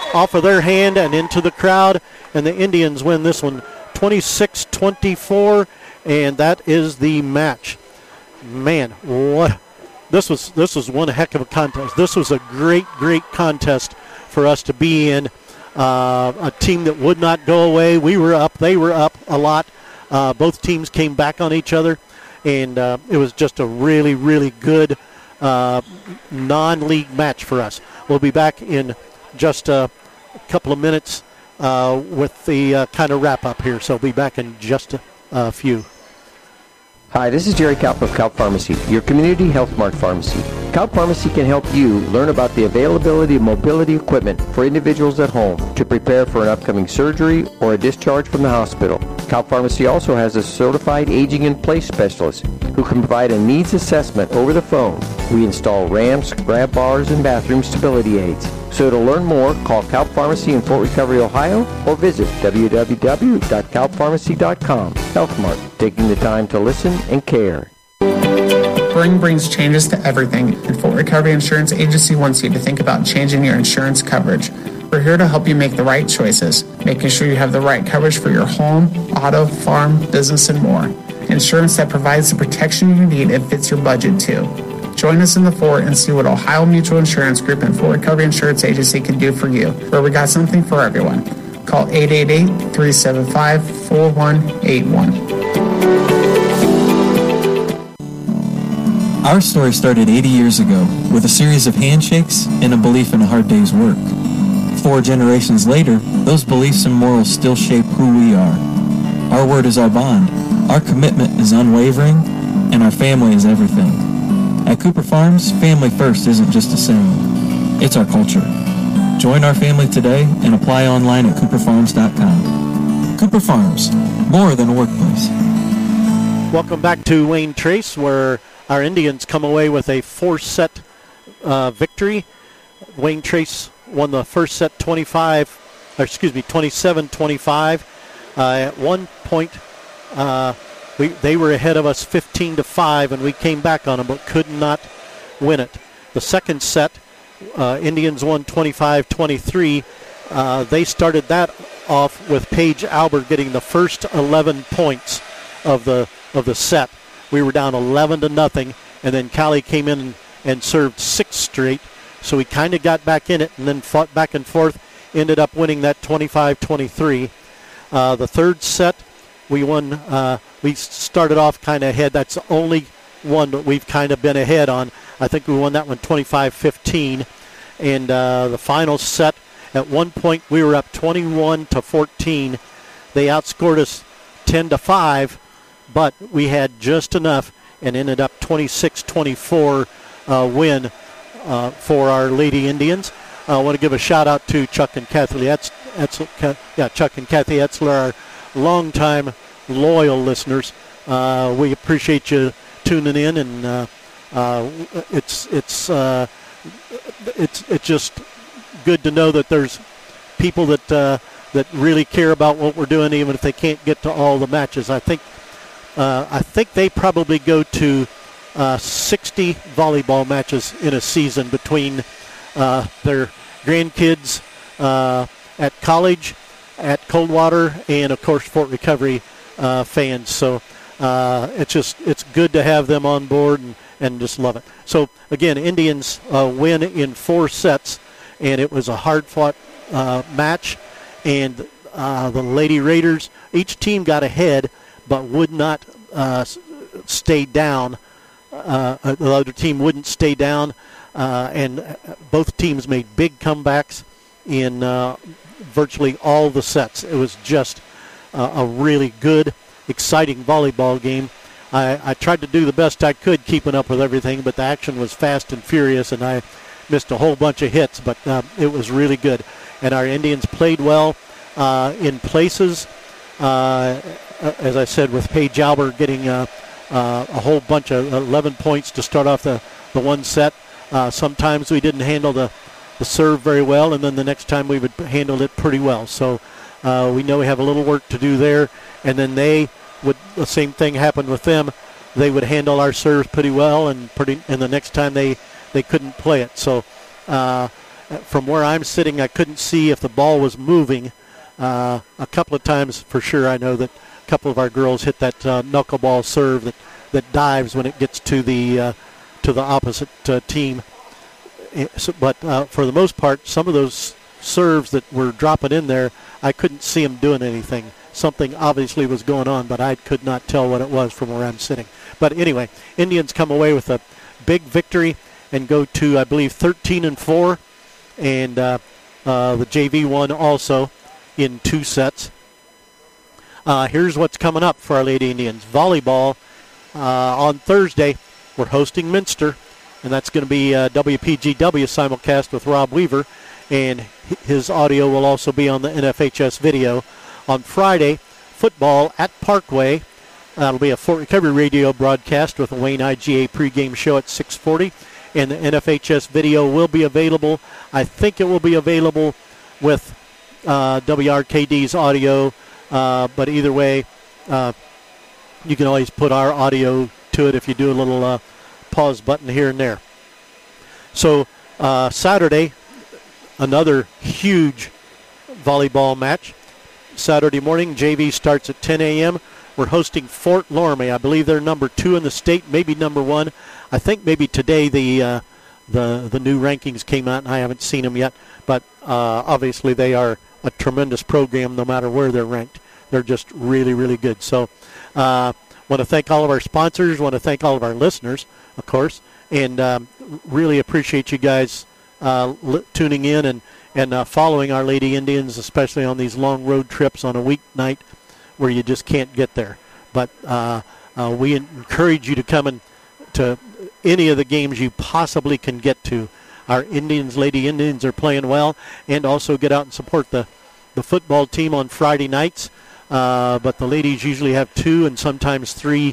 off of their hand and into the crowd, and the Indians win this one 26-24, and that is the match. Man, what this was one heck of a contest. This was a great contest for us to be in. A team that would not go away. We were up, they were up a lot. Both teams came back on each other, and it was just a really, really good non-league match for us. We'll be back in just a couple of minutes with the kind of wrap-up here, so we'll be back in just a few. Hi, this is Jerry Kaup of Kaup Pharmacy, your community health mart pharmacy. Kaup Pharmacy can help you learn about the availability of mobility equipment for individuals at home to prepare for an upcoming surgery or a discharge from the hospital. Kaup Pharmacy also has a certified aging in place specialist who can provide a needs assessment over the phone. We install ramps, grab bars, and bathroom stability aids. So to learn more, call Kaup Pharmacy in Fort Recovery, Ohio, or visit www.kaupharmacy.com. Health Mart, taking the time to listen and care. Spring brings changes to everything, and Fort Recovery Insurance Agency wants you to think about changing your insurance coverage. We're here to help you make the right choices, making sure you have the right coverage for your home, auto, farm, business, and more. Insurance that provides the protection you need and fits your budget too. Join us in the fort and see what Ohio Mutual Insurance Group and Fort Recovery Insurance Agency can do for you, where we got something for everyone. Call 888-375-4181. Our story started 80 years ago with a series of handshakes and a belief in a hard day's work. 4 generations later, those beliefs and morals still shape who we are. Our word is our bond. Our commitment is unwavering, and our family is everything. At Cooper Farms, family first isn't just a saying. It's our culture. Join our family today and apply online at cooperfarms.com. Cooper Farms, more than a workplace. Welcome back to Wayne Trace, where our Indians come away with a 4-set victory. Wayne Trace won the first set 27-25. At one point, they were ahead of us 15-5, and we came back on them, but could not win it. The second set, Indians won 25-23. They started that off with Paige Albert getting the first 11 points of the set. We were down 11-0, and then Callie came in and served 6 straight. So we kind of got back in it and then fought back and forth, ended up winning that 25-23. The third set, we won. We started off kind of ahead. That's the only one that we've kind of been ahead on. I think we won that one 25-15. And the final set, at one point we were up 21-14. They outscored us 10-5, but we had just enough and ended up 26-24 win for our Lady Indians. I want to give a shout out to Chuck and Kathy. Chuck and Kathy Etzler, our longtime loyal listeners. We appreciate you tuning in, and it's just good to know that there's people that really care about what we're doing, even if they can't get to all the matches. I think they probably go to 60 volleyball matches in a season between their grandkids at college, at Coldwater, and of course Fort Recovery fans. So it's good to have them on board and just love it. So again, Indians win in 4 sets, and it was a hard-fought match. And the Lady Raiders, each team got ahead, but would not stay down. The other team wouldn't stay down, and both teams made big comebacks in virtually all the sets. It was just a really good, exciting volleyball game. I tried to do the best I could keeping up with everything, but the action was fast and furious, and I missed a whole bunch of hits, but it was really good. And our Indians played well in places, as I said, with Paige Albert getting a whole bunch of 11 points to start off the one set. Sometimes we didn't handle the serve very well, and then the next time we would handle it pretty well. So we know we have a little work to do there. And then the same thing happened with them. They would handle our serves pretty well, and the next time they couldn't play it. So from where I'm sitting, I couldn't see if the ball was moving. A couple of times for sure, I know that a couple of our girls hit that knuckleball serve that dives when it gets to the opposite team. But for the most part, some of those serves that were dropping in there, I couldn't see them doing anything. Something obviously was going on, but I could not tell what it was from where I'm sitting. But anyway, Indians come away with a big victory and go to, I believe, 13-4, and the JV won also in 2 sets. Here's what's coming up for our Lady Indians. Volleyball on Thursday. We're hosting Minster, and that's going to be WPGW simulcast with Rob Weaver, and his audio will also be on the NFHS video. On Friday, football at Parkway. That'll be a Fort Recovery radio broadcast with a Wayne IGA pregame show at 6:40, and the NFHS video will be available. I think it will be available with WRKD's audio, but either way, you can always put our audio to it if you do a little pause button here and there. So Saturday, another huge volleyball match. Saturday morning, JV starts at 10 a.m. We're hosting Fort Loramie. I believe they're number 2 in the state, maybe number 1. I think maybe today the new rankings came out, and I haven't seen them yet. But obviously they are a tremendous program no matter where they're ranked. They're just really, really good. So want to thank all of our sponsors, want to thank all of our listeners, of course, and really appreciate you guys tuning in and following our Lady Indians, especially on these long road trips on a weeknight where you just can't get there. But we encourage you to come in to any of the games you possibly can get to. Our Lady Indians are playing well, and also get out and support the football team on Friday nights. But the ladies usually have 2 and sometimes 3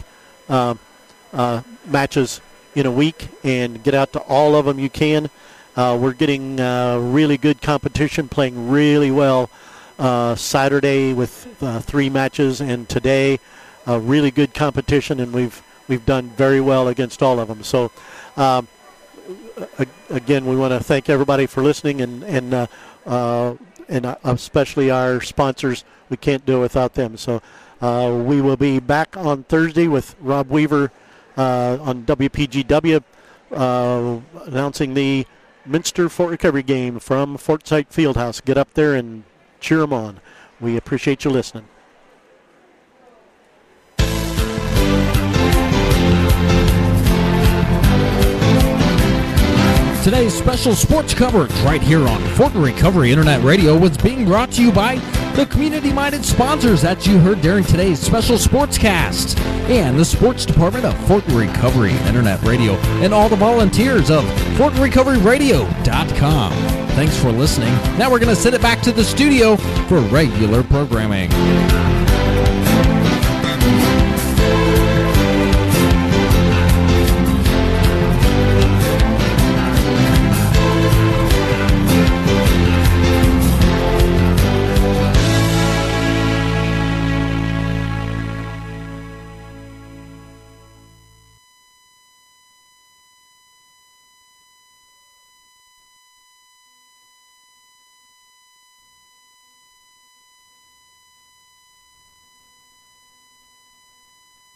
matches in a week, and get out to all of them you can. We're getting really good competition, playing really well Saturday with 3 matches, and today really good competition, and we've done very well against all of them. So again, we want to thank everybody for listening, and especially our sponsors. We can't do it without them. So we will be back on Thursday with Rob Weaver on WPGW announcing the Minster Fort Recovery game from Fort Sight Fieldhouse. Get up there and cheer them on. We appreciate you listening. Today's special sports coverage right here on Fort Recovery Internet Radio was being brought to you by the community-minded sponsors that you heard during today's special sportscast, and the sports department of Fort Recovery Internet Radio, and all the volunteers of FortRecoveryRadio.com. Thanks for listening. Now we're going to send it back to the studio for regular programming.